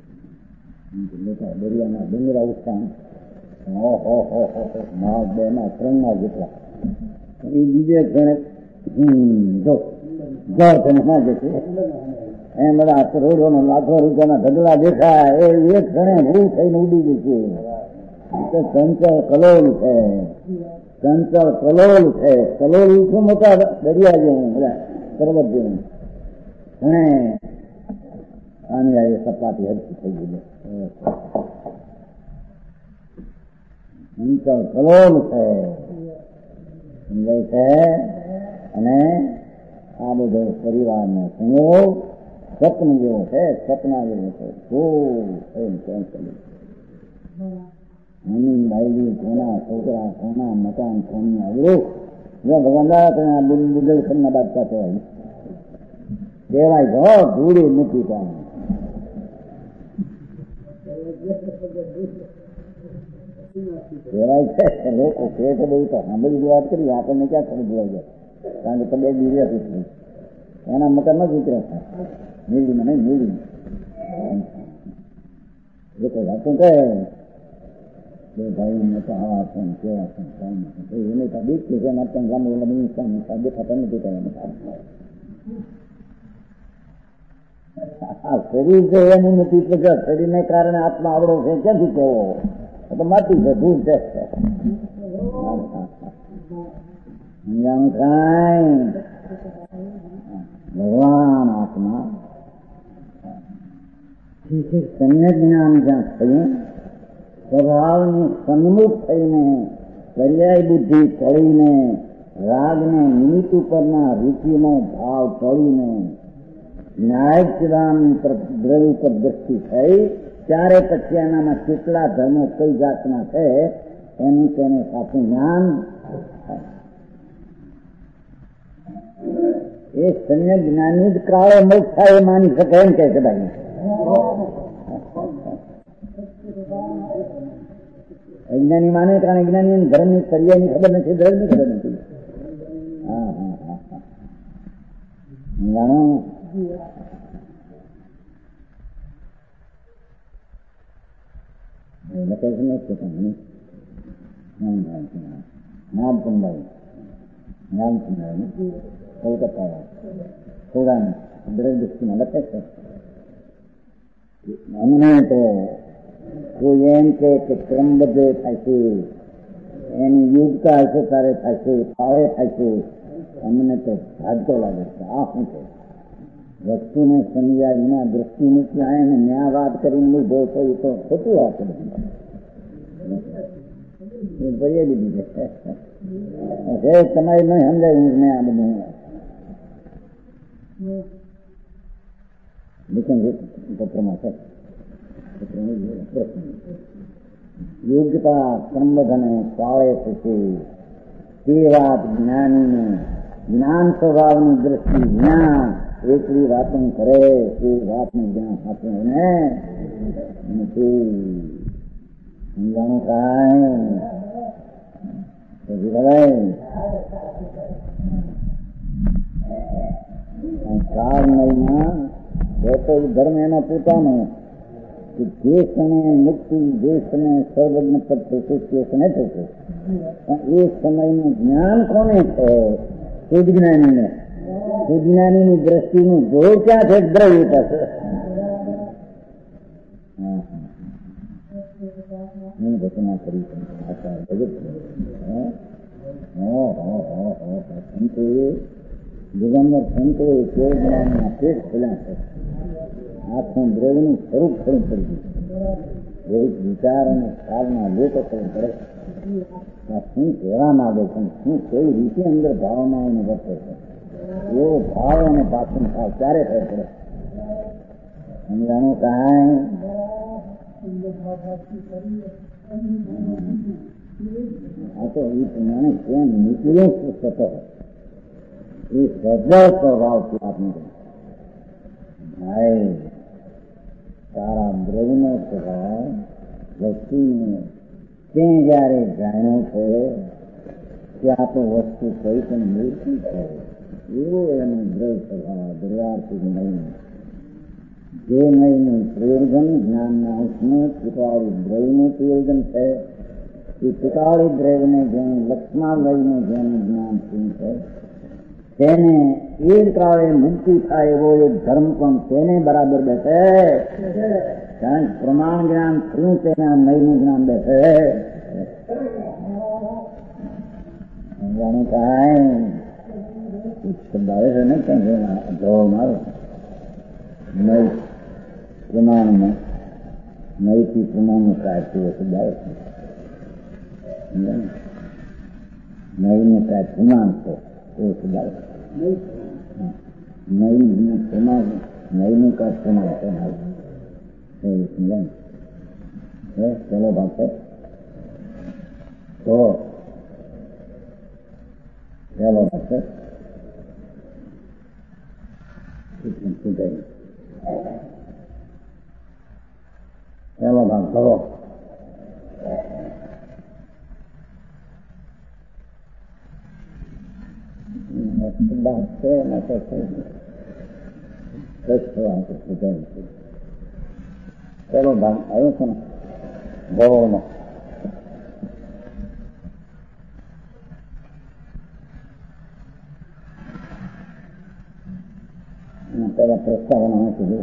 દરિયાના ડુંગરા ઉત્થાન 2 ના 3 ના જેટલા એ બીજે ક્ષણે જો જળ તેને ના જશે એમ બધા કરોડો નો લાખો રૂપિયાના ઢગલા દેખાય એ એક ક્ષણે ભૂ થઈને ઉડી જશે. ચંચળ કલોલ છે, ચંચળ કલોલ છે. કલોલ શું મોટા દરિયા જેવું બધા પર્વત જેવું અને આની આ સપાટી હરકી થઈ ગઈ. ચંચળ કલોલ છે સમજાય છે. અને આ બધો પરિવારનો સંયોગ સ્વપ્ન જેવો છે, સપના જેવો છે. એની ભાઈ કોના છોકરા કોના મકાન કોની અવરોધ જો ભગવાન બુદેલખંડના બાદશાહ કહેવાય કહેવાય છો ધૂળી નથી પામે. કહેવાય છે લોકો કે તો બહુ તો સાંભળી વાત કરી આપણને ક્યાં ખબર જોવાઈ જાય કારણ કે તમે બીજા પૂછવું એના મકાન ન ઉતરે મેળીમાં નહીં મેળીમાં લોકો વાતો કહે ભાઈ મોટા આવા છે કેવા છે એને તો બીજ છે એમ આપતા ગામ દેખાતા નથી શરીર છે એનું નથી પ્રગટ શરીરને કારણે આત્મા આવડો છે ક્યાંથી કેવો તો માટી છે ધૂળ છે ભગવાન આત્મા સમ્યક જ્ઞાન જ્યાં થયું સ્વભાવની સન્મુખ થઈને પર્યાય બુદ્ધિ ટળીને રાગને નિમિત્ત ઉપરના રૂચિનો ભાવ ટળીને ન્યાયચિદાનની દ્રવ્ય પર દ્રષ્ટિ થઈ ત્યારે પછી એનામાં કેટલા ધર્મો કઈ જાતના છે એનું તેને સાચું જ્ઞાન એ સમ્યક જ્ઞાની જ કાળે મોક્ષ થાય એ માની શકે એમ કે કદાચ અજ્ઞાની માને કારણ અજ્ઞાની ધર્મની સરિયાની ખબર નથી ધર્મની ખબર નથી. હા હા હા હા જાણો કોલકાતા થોડા દ્રષ્ટિમાં લખે છે અમને તો કોઈ એમ કે ક્રમબદ્ધ થશે એની યુગતા હશે તારે થશે ફાળે થશે અમને તો ભાગતો લાગે છે. આ શું છે વસ્તુને સમજ્યા વિના દ્રષ્ટિ નથી આવે ને ન્યા વાત કરીને ઉભો થયું તો ખોટું આપણે ભરી દીધી છે તમારી નહીં સમજાયું મેં આ બધું પત્રમાં છે યોગ્યતા સંબંધને પાળે થશે તે વાત જ્ઞાનીને જ્ઞાન સ્વભાવની દ્રષ્ટિ જ્ઞાન એટલી વાતો કરે એ વાતનું જ્ઞાન આપે ને સમજાણું કાળ નહીમાં ધર્મ એનો પોતાનો જે સમયે મુક્તિ જે સમયે સર્વજ્ઞ પદ થશે તે સમય થશે પણ એ સમયનું જ્ઞાન કોને છે સુજ્ઞાનીને સુજ્ઞાનીની દ્રષ્ટિનું જોર ક્યાં છે દ્રવ્ય પાસે ઘટના કરી સંતોએ દિગંબર સંતોએ કેવ જ્ઞાનના પેટ ખોલ્યા છે આખું દ્રવ્યનું સ્વરૂપ ખરું પડી ગયું એક વિચાર અને ખ્યાલના લોકો ખબર પડે શું કહેવા માંગે છે શું કેવી રીતે અંદર ભાવનાઓને વર્તે છે એવો ભાવ અને પાછું ભાવ ક્યારે ખબર પડે સમજાણું કાંઈ આ તો એ પ્રમાણે કેમ નીકળ્યો થતો એ સજા સ્વભાવથી આપણે ભાઈ તારા દ્રવ્યનો સ્વભાવ વસ્તુને તે જયારે જાણ્યો છે ત્યાં તો વસ્તુ કઈ પણ મૂર્તિ છે એવો એનો દ્રવ્ય સ્વભાવ દરિયાથી નહીં જે નહીંનું પ્રયોજન જ્ઞાનના અંશનું ચૂંટાળી દ્રવ્યનું પ્રયોજન છે એ ચૂંટાળી દ્રવ્યને જેનું લક્ષમાં લઈને જેનું જ્ઞાન શું છે તેને એ જ કાળે મુક્તિ થાય એવો એક ધર્મ પણ તેને બરાબર બેઠે, કારણ પ્રમાણ જ્ઞાન થયું તેના નયનું જ્ઞાન બેઠે. જાણું કાંઈ શબ્દ આવે છે ને ક્યાં ધોવામાં આવે નય પ્રમાણમાં નયથી પ્રમાણનું કાર્ય એવો શબ્દ આવે છે. નયનું કાર્ય પ્રમાણ છે એવો શબ્દ આવે છે. નયનું પ્રમાણ નયનું કાર્ય પ્રમાણ છે એવું સમજાય ચલો ભાગ છે તો ચાલો ભાગ છે ચાલો ભાગ કરો. બાત છે એના તો ચાલો ભાગ આવ્યો છે ને ગૌરવનો પેલા પ્રસ્તાવના કીધું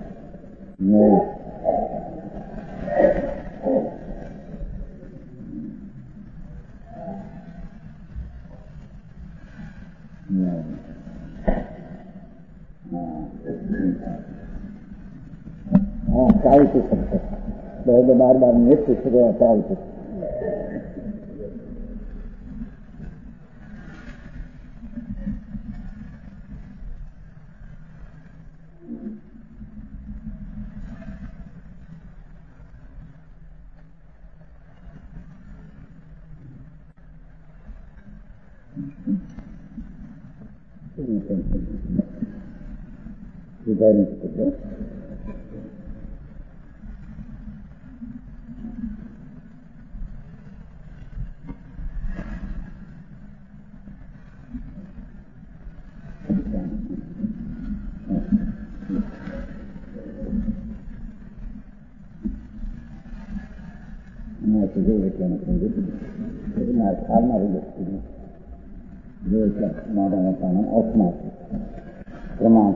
ચાલતું શકશે બે બાર મિનિટ પૂછી ચાલતું. સુધારી શકે પ્રમાણ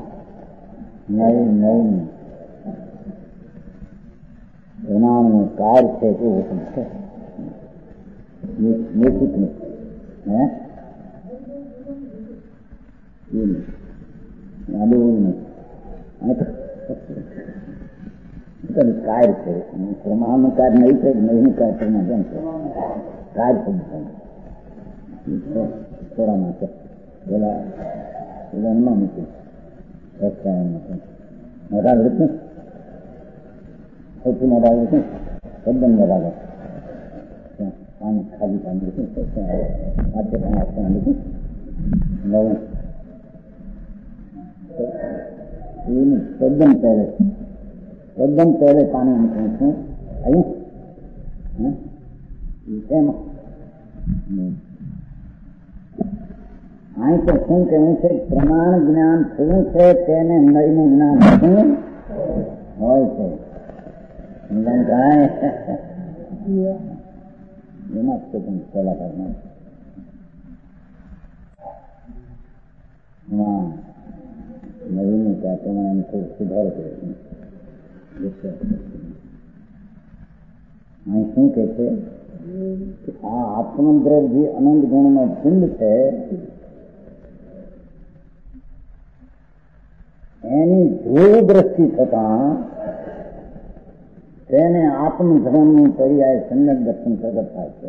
પ્રમાણનું કાર્ય છે કેવું છે નિશ્ચિતનું કાર્ય છે પ્રમાણનું કાર્ય નહીં છે નહીં કાર્ય પ્રમાણ કેમ છે કાર્ય થોડામાં છે પેલા એમાં મૂકી મોટા લીધું સૌથી મોટા લીધું તદ્દન બરાબર પાણી ખાલી પાણી લીધું આજે પણ આપણા લીધું નવું એની તદ્દન પહેલે પાણી મૂકવું છું આવ્યું અહીં તો શું કહેવું છે પ્રમાણ જ્ઞાન શું છે તેને નયનું જ્ઞાન શું હોય છે એમાં જ તમે સલાહ કરનાર નવીનું ત્યાં પ્રમાણે એમ થોડું સુધારો કર્યો. અહીં શું કે છે આ આત્મદ્રવ જે અનંત ગુણનો પિંડ છે એની ધ્રુવ દ્રષ્ટિ થતા તેને આત્મધર્મનું પર્યાય સમ્યક દર્શન પ્રગટ થાય છે.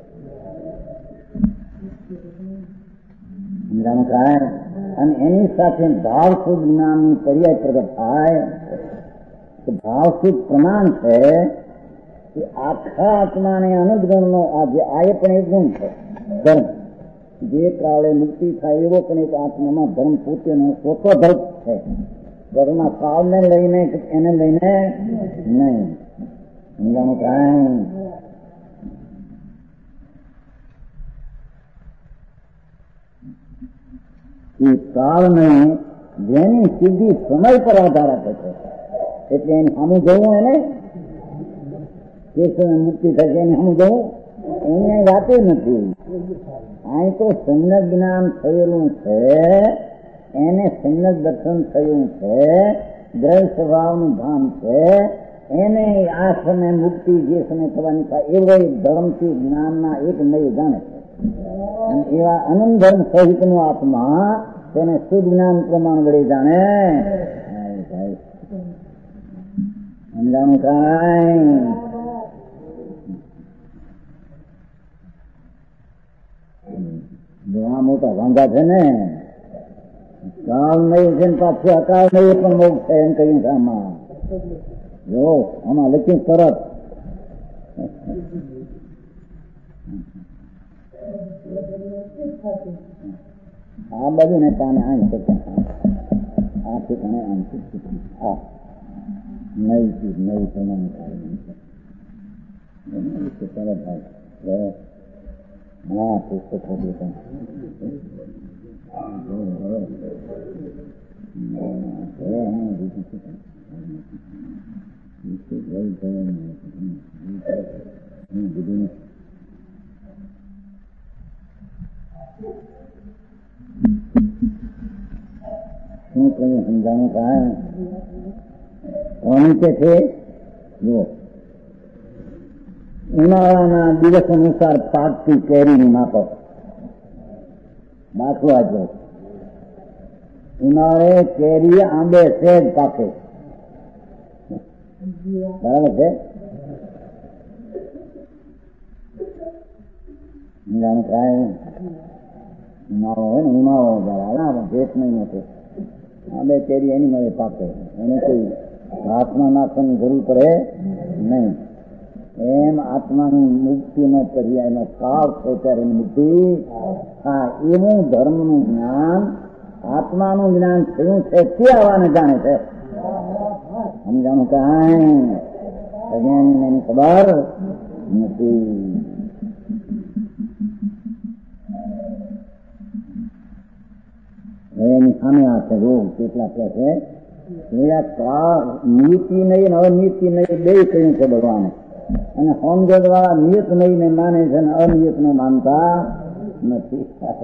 સમજાણું થાય અને એની સાથે ભાવશુદ્ધ જ્ઞાનનું પર્યાય પ્રગટ થાય. ભાવશુદ્ધ પ્રમાણ છે કે આખા આત્માને અનંત ગુણનો આ એ પણ એક ગુણ છે ધર્મ. જે કાળે મુક્તિ થાય એવો પણ એક આત્મામાં ધર્મ પોતેનો પોતો ધર્મ છે. ઘરના કાળને લઈને એને લઈને નહીં. સમજાણું કાંઈ એ કાળને જેની સીધી સમય પર આધાર આપે છે એટલે એને સામું જવું એને કે સમય મુક્તિ થશે એને સામું જવું એની વાત નથી. અહીં તો સમ્યક જ્ઞાન થયેલું છે એને સંયત દર્શન થયું છે, ગ્રહ સ્વભાવનું ભાન છે, એને આ સમય મુક્તિ જે સમય થવાની થાય એવો ધર્મથી જ્ઞાનના એક નહીં જાણે છે. અને એવા અનંત ધર્મ સહિતનો આત્મા તેને શુદ્ધ જ્ઞાન પ્રમાણ વડે જાણે. સમજાણું કાંઈ? આ મોટા વાંધા છે ને, કાળ નહીં છે ને પાછું અકાળ નહીં પણ મોક્ષ છે એમ કહ્યું છે આમાં. જો આમાં લખ્યું તરત. આ બાજુ ને પાને આમ છે, આ ઠીકાણે આમ છે, આ નહીં નહીં પ્રમાણ હા પુસ્તક શું કહ્યું સમજાણું કાંઈ? નીચે છે જુઓ, ઉનાળાના દિવસ અનુસાર પાકતી કેરીની માફક દાખલો આપ્યો. ઉનાળે કેરી આંબે સેજ પાકે, બરાબર છે? કાંઈ ઉનાળો હોય ને, ઉનાળો જરા ભેટ મહિનો છે, આંબે કેરી એની મળે પાકે, એને કોઈ હાથમાં નાખવાની જરૂર પડે નહીં. એમ આત્માની મુક્તિનો પર્યાયનો કાળ છે ત્યારે મુક્તિ. હા, એવું ધર્મનું જ્ઞાન, આત્માનું જ્ઞાન થયું છે તે આવવાને જાણે છે. સમજાણું કાંઈ? અજ્ઞાની એની ખબર નથી. એની સામે આ છે રોગ કેટલા કે છે, નીતિ નહીં ને અનિતિ નહીં બે કહ્યું છે ભગવાને. અને હોમગઢ વાળા નિયત નહીં ને માને છે ને અનિયત ને માનતા નથી.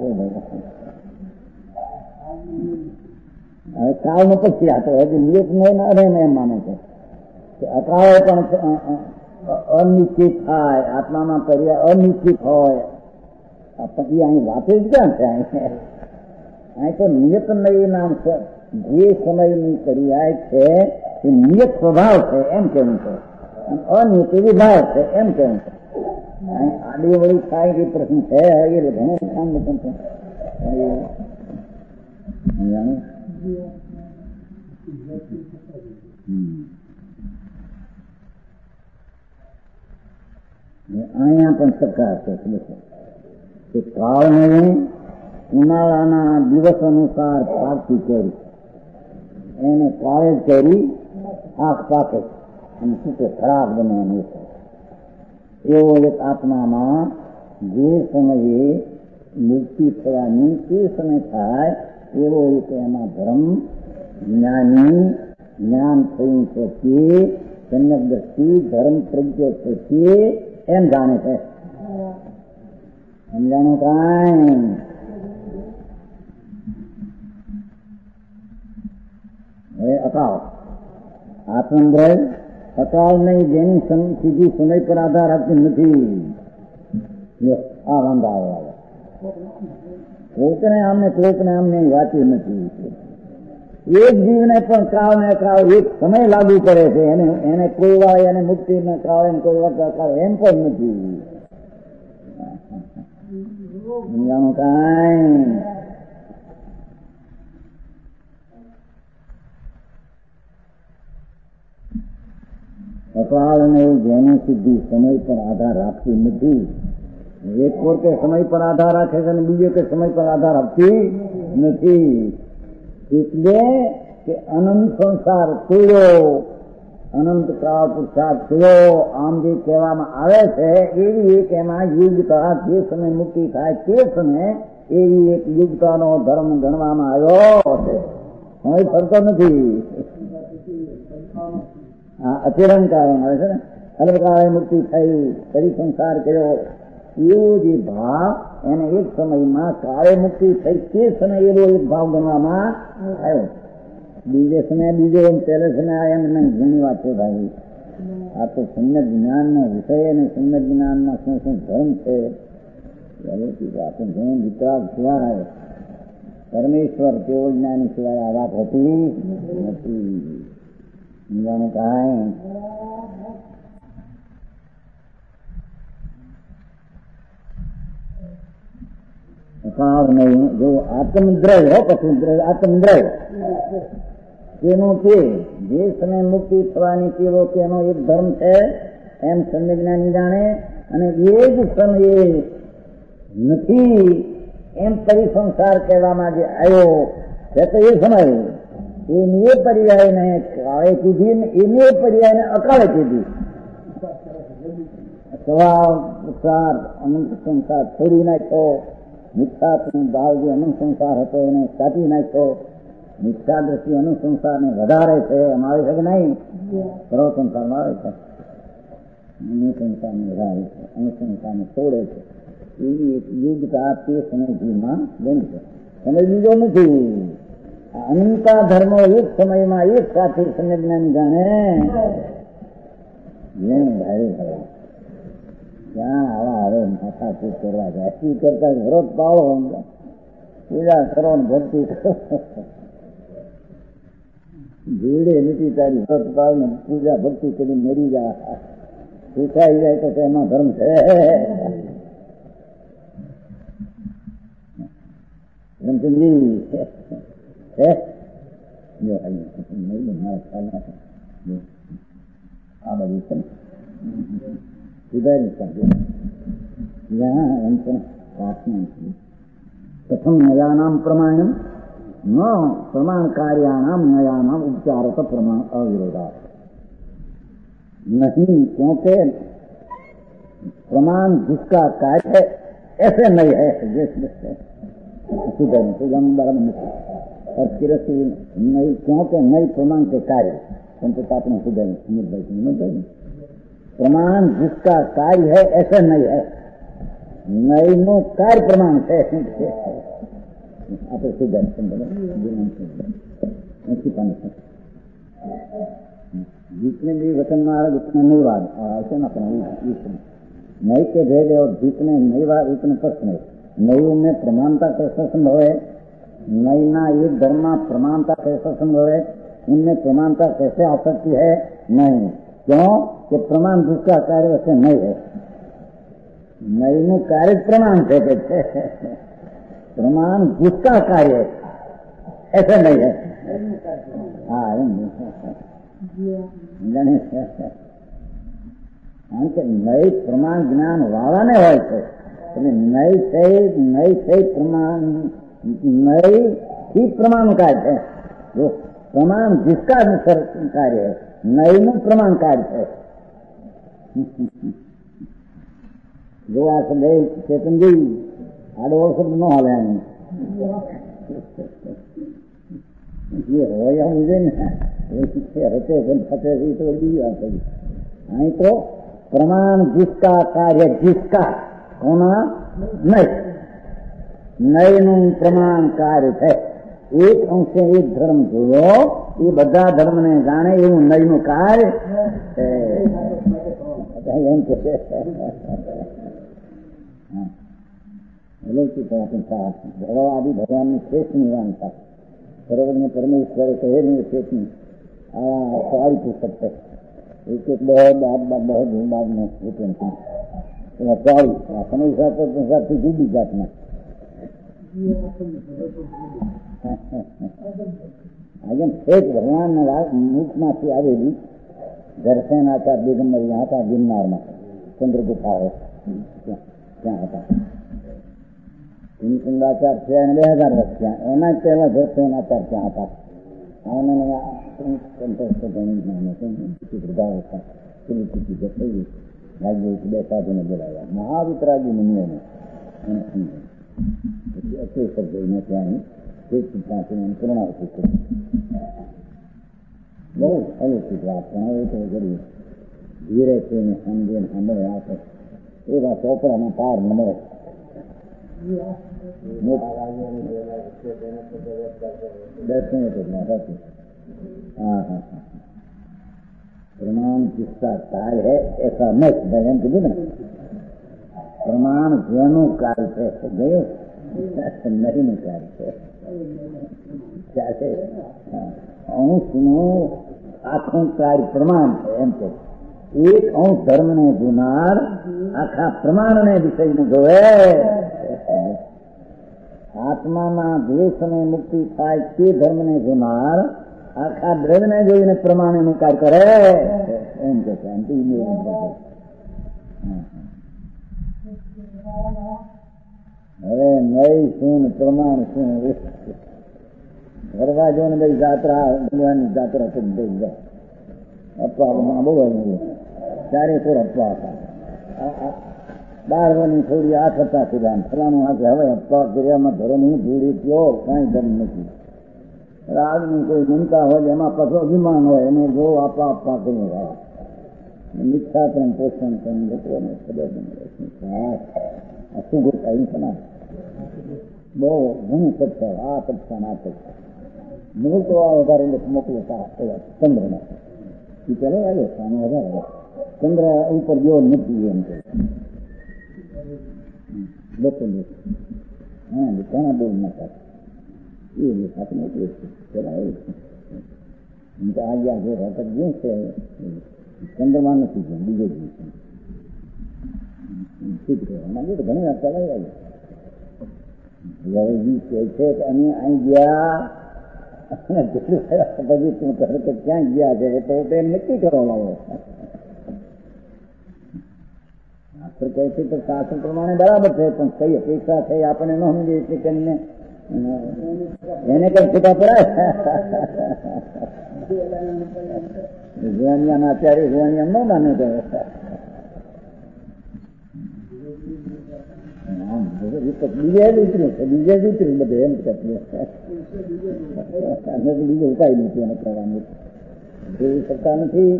હવે કાળ નો પછી આ તો હજી નિયત નહીં ને અરે ને એમ માને છે. અકાળે પણ અનિશ્ચિત થાય, આત્મામાં પર્યાય અનિશ્ચિત હોય. પછી અહીં વાત જ ક્યાં છે? અહીં તો નિયત નહીં નામ છે. જે સમયની પર્યાય છે એ નિયત સ્વભાવ છે એમ કેવું છે, અનિયત વિભાવ છે એમ કેવું છે. આડી વળી થાય એ પ્રશ્ન છે, એ ઘણું કામ નથી છે. અહીંયા પણ સરકાર છે કે કાળને ઉનાળાના દિવસ અનુસાર પાકતી કેરી એને કાળે જ કેરી આંખ પાકે અને શું કે ખરાબ બનવાનું છે. એવો એક આત્મામાં જે સમયે મુક્તિ થવાની તે સમય થાય એવો એક એમાં ધર્મ જ્ઞાની જ્ઞાન થયું છે તે જન્મ દ્રષ્ટિ ધર્મ પ્રજ્ઞો છે તે એમ જાણે છે. સમજાણું કાંઈ? હવે અકાળ આત્મદ્રય અકાળ નહીં, જેની સીધી સમય પર આધાર આપતી નથી. આ વાંધા આવે કોકને આમને કોકને આમને વાંચી નથી. એક જીવને પણ કાળ ને કાળ એક સમય લાગુ કરે છે. એને કોઈ વાર એને મુક્તિ ને કાળ એને કોઈ વાર કાળ એમ પણ નથી. સમજાણું કાંઈ? અકાળ ને જેની સિદ્ધિ સમય પર આધાર રાખતી નથી. એક ઓર કે સમય પર આધાર રાખે છે અને બીજો કે સમય પર આધાર આપતી નથી. એટલે કે અનંત સંસાર થયો, અનંત કાળ પુરુષાર્થ થયો, આમ જે કહેવામાં આવે છે એવી એક એમાં યુગતા જે સમય મુક્તિ થાય તે સમય એવી એક યુગતાનો ધર્મ ગણવામાં આવ્યો છે. સમય ફરતો નથી. અચિરંત કારણ આવે છે ને, અલ્પકાળે મુક્તિ થઈ, ફરી સંસાર કર્યો, એવો જે ભાવ એને એક સમયમાં કાળે મુક્તિ થઈ તે સમય એવો એક ભાવ ગણવામાં આવ્યો. બીજે સમય બીજો પહેલે સમય એમ નહીં. ઘણી વાત છે ભાઈ. આ તો સમ્યક જ્ઞાનનો વિષય અને સમ્યક જ્ઞાનમાં શું શું ધર્મ છે આપણે ઘણું વિતરાગ સિવાય પરમેશ્વર કેવો જ્ઞાની સિવાય આ વાત હતી નથી. સમજાનું કાંઈ અકાળ નહીં. જો આત્મદ્રવ્ય પછી આત્મદ્રવ્ય તેનું તે જે સમય મુક્તિ થવાની તેવો તેનો એક ધર્મ છે એમ સમ્યક જ્ઞાની જાણે. અને એ જ સમયે નથી એમ પરિસંસાર કહેવામાં જે આવ્યો છે તો એ સમય એની એ પર્યાયને કાળે કીધી ને એની એ પર્યાયને અકાળે કીધી. સ્વભાવ સંસાર અનંત સંસાર છોડી નાખ્યો. મિથ્યાત્મ ભાવ જે અનંત સંસાર હતો એને કાપી નાખ્યો. મિથ્યા દ્રષ્ટિ અનુસંસારને વધારે છે એમ આવે છે કે નહીં? સર્વ સંસારમાં આવે છે. અનુસંસારને વધારે છે, અનુસંસારને છોડે છે. એવી એક યુગતા તે સમયજીમાં બની છે. સમય બીજો નથી. અનંતા ધર્મો એક સમયમાં એક સાથે સમય જ્ઞાન જાણે ભારે ભારે ક્યાં આવા હવે માથા કૂટ કરવા જાય. શું કરતા વ્રત પાળો, પૂજા કરો ને ભક્તિ કરો. જોડે નથી તારી વ્રત પાળ ને પૂજા ભક્તિ કરી મરી જાય. સુખાઈ જાય તો એમાં ધર્મ છે. ધર્મચંદ્રી આ બધું છે સુધારી પ્રથમ નયાનામ પ્રમાણમ ન प्रमाण कार्याणाम नयानाम उपचारक प्रमाण अविरोधा नहीं, क्योंकि प्रमाण जिसका कार्य है ऐसे नहीं है और किरसी नहीं, क्योंकि नई प्रमाण के कार्य संततापने सुधर प्रमाण जिसका कार्य है ऐसे नहीं है. नई नो कार्य प्रमाण है. આપણે સુધાર जीतने भी वचन मार्ग उतने निर्वाद ऐसे ना नई के भेद और जीतने निर्वाद उतने स्पष्ट नहीं. नई में प्रमाणता कैसा संभव है? नई ना ये धर्म प्रमाणता कैसा संभव है? उनमें प्रमाणता कैसे आ सकती है? नहीं, क्यों कि प्रमाण जिसका कार्य वैसे नहीं है. नई नु कार्य प्रमाण थे प्रमाण जिसका कार्य ऐसा नहीं है. हाँ नई प्रमाण ज्ञान वाला ने હોય છે. नई से प्रमाण नई ही प्रमाण कार्य है. जो प्रमाण जिसका अनुसार कार्य है नई નું प्रमाण कार्य है. जो आ शब्द चेतन जी आडो शब्द न हाले ये होया मुझे ना रहते फते तो आई तो प्रमाण जिसका कार्य जिसका होना नहीं. नई નું प्रमाण कार्य है. एक अंश एक धर्म જોયો એ બધા ધર્મ ને જાણે એવું નઈ નું કાર્ય એમ કે ભગવાદી ભગવાનની શ્રેષ્ઠ નિવાનતા સર્વજ્ઞ પરમેશ્વરે કહેલી શ્રેષ્ઠની આ સવાલ પુસ્તક છે. એક એક બહુ બાદ નો સવાલ આ સમય સાથે જુદી જાતના આજે એક ભગવાનના મુખમાંથી આવેલી દર્શનાચાર દિગંબર ત્યાં હતા ગિરનારમાં ચંદ્રગુફાઓ ત્યાં હતા. ચંદ્રાચાર છે 2000 વર્ષ ત્યાં એના પહેલા દર્શનાચાર ત્યાં હતા. બે સાધુને બોલાવ્યા મહાવિતરાગી મુનિઓને અક્ષય શબ્દને ત્યાં પૂર્ણાવતી કરી. બહુ અલૌકિક વાત પણ હવે તો કરી ધીરે થઈને સમજીને સાંભળે આપે એવા ચોપડામાં પાર ન મળે. प्रमाण जिसका कार्य है ऐसा न एम कીધું ને પ્રમાણ જેનું કાર્ય છે ગયું નહીં નું કાર્ય છે અંશનું આખું કાર્ય પ્રમાણ છે એમ કે એક અંશ ધર્મને જોનાર આખા પ્રમાણને વિષયને જોવે. આત્માના દ્વેષને મુક્તિ થાય તે ધર્મને જોનાર આખા દ્રવ્યને જોઈને પ્રમાણેનું કાર્ય કરે એમ કે છે. હવે નઈ શું પ્રમાણ શું ફરવા જો ને ભાઈ જાત્રા ભગવાનની જાત્રા તો થઈ જાય અપવાદમાં બહુ ચારે થોડ અપવા હતા. 12 વર્ષની થોડી 8 હતા થયા ફલાનું આજે હવે અપવા કર્યામાં ધર્મની ધૂળી કયો કાંઈ ધર્મ નથી. આગની કોઈ મમતા હોય એમાં પાછો અભિમાન હોય એને જો આપવા કરી રહ્યા મિથ્યા પણ પોષણ પણ લોકોને ખબર શું ગોતાયું સમાજ બહુ ઘણું સત્સર આ સત્સન આ સત્સર મૂળ તો આ વધારે મોકલો ચંદ્રમાં એ ચાલો આવ્યો સામે વધારે ચંદ્ર ઉપર જેવો નથી એમ કે લોકો હા ઘણા બહુ નતા એ સાથે મોકલે છે પેલા એવું છે આજ્ઞા જે હટક જે છે ચંદ્રમાં નથી ગયું બીજે જ છે ઘણી વાર ચલાવી આવી છે કે અમે અહીં ગયા જેટલું પછી તું કહે કે ક્યાં ગયા છે તો એમ નક્કી કરવામાં આવે કહે છે તો શાસન પ્રમાણે બરાબર છે પણ કઈ અપેક્ષા થઈ આપણને ન સમજે એટલે કરીને એને કઈ છૂટા પડાય જુવાનિયાના આચાર્ય જુવાનિયા ન માને કરે બીજે જ ઉતર્યું છે બીજે જ ઉતર્યું બધું એમ બીજો ઉપાય નથી એને કરવાનું જોઈ શકતા નથી.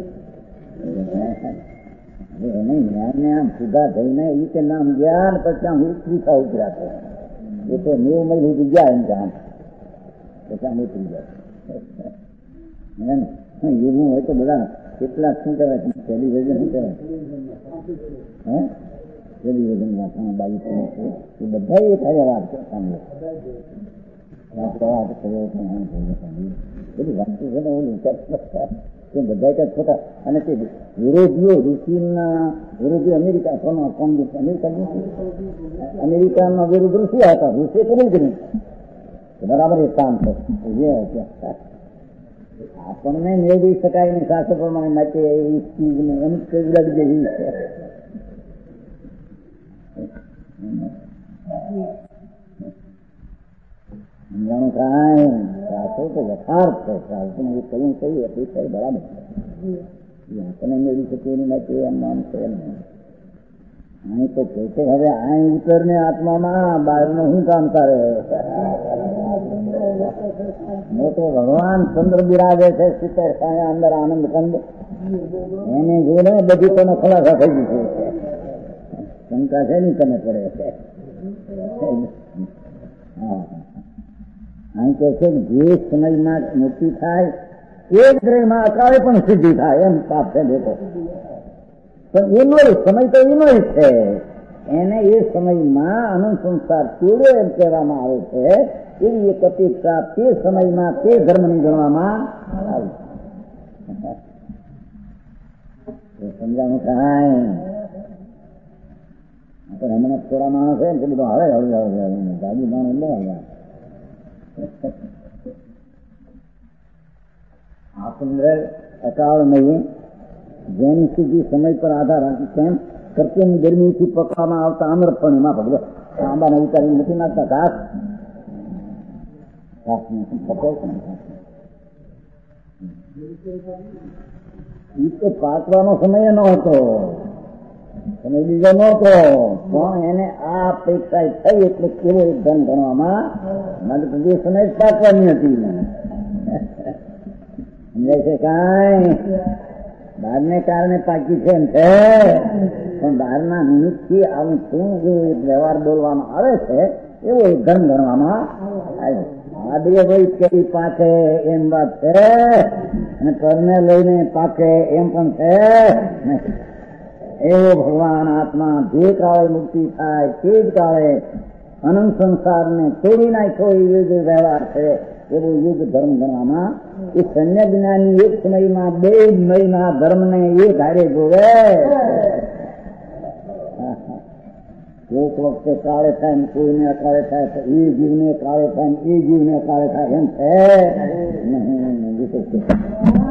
એને જ્ઞાનને આમ સીધા થઈને એ કે નામ જ્ઞાન પછી આમ ઉતરીખા ઉતર્યા છે એ તો 90 મહિલ સુધી ગયા એમ કે આમ પછી આમ ઉતરી જાય એવું હોય તો બધા કેટલાક શું કહેવાય ટેલિવિઝન શું કહેવાય હે ટેલિવિઝનમાં ઘણા બાજુ છે એ બધા એ થયા વાત છે સાંભળે વાત કર્યો બધી વાંચી છે ને ઓલું કે બધા કઈ ખોટા અને તે વિરોધીઓ ઋષિના વિરોધી અમેરિકા અમેરિકાના વિરુદ્ધ ઋષિ હતા ઋષિએ કર્યું કે નહીં બરાબર એ કામ છે આપણને મેળવી શકાય ને શાસ્ત્ર પ્રમાણે માટે એ ચીજને એમ લડી જેવી છે. સમજાણું થાય શાસ્ત્રો તો યથાર્થ છે શાસ્ત્રને એ કહ્યું કઈ અપેક્ષા બરાબર છે આપણને મેળવી શકીએ એની માટે એમ નામ છે એમ અહીં તો છે હવે અહીં ઉતરને આત્મામાં બહારનું શું કામ કરે મોટો ભગવાન ચંદ્ર બિરાજે છે સિત્તેર છાયા અંદર આનંદ કંદ એને જોઈને બધી તને ખલાસા થઈ ગઈ છે શંકા છે નહીં તને પડે અહીં કે છે જે સમયમાં મુક્તિ થાય એક ગ્રહમાં અકાળે પણ સિદ્ધિ થાય એમ પાપ છે દેખો પણ એનો સમય તો એનો છે એને એ સમયમાં અનુસંસાર કેળો એમ કહેવામાં આવે છે એવી એક અપેક્ષા તે સમયમાં તે ધર્મની ગણવામાં આવે સમજાણું થાય. આપણે હમણાં થોડા માણસ છે ને બધું હવે ગાડી માણસ ન આવ્યા આ સુંદર અકાળ નહીં જેની સુધી સમય પર આધાર રાખી કેમ કરતીની ગરમીથી પકવામાં આવતા આમ્રપણીમાં ભગવો આંબાને ઉતારી નથી નાખતા ઘાસ એ તો પાકવાનો સમય ન હતો સમય બીજો નહોતો પણ એને આ અપેક્ષા થઈ એટલે કેવો એક ધન ગણવામાં માટે તો જે સમય પાકવાની હતી સમજાય છે કાંઈ બહારને કારણે પાકી છે એમ છે, પણ બહારના નિમિત્તથી આવું શું જેવો એક વ્યવહાર બોલવામાં આવે છે એવો એક ધર્મ ગણવામાં આવે. આદિય ભાઈ કેરી પાકે એમ વાત છે, અને કરને લઈને પાકે એમ પણ છે. એવો ભગવાન આત્મા જે કાળે મુક્તિ થાય તે જ કાળે અનંત સંસારને તોડી નાખ્યો એ યુગ વ્યવહાર છે, એવો યુગ ધર્મ ગણવામાં. એ સંજ્ઞ જ્ઞાની એક સમયમાં બે જ મહિના ધર્મને એક હારે જોવે. એક વખતે કાળે થાય ને કોઈને અકાળે થાય તો એ જીવને કાળે થાય ને એ જીવને કાળે થાય એમ છે નહીં.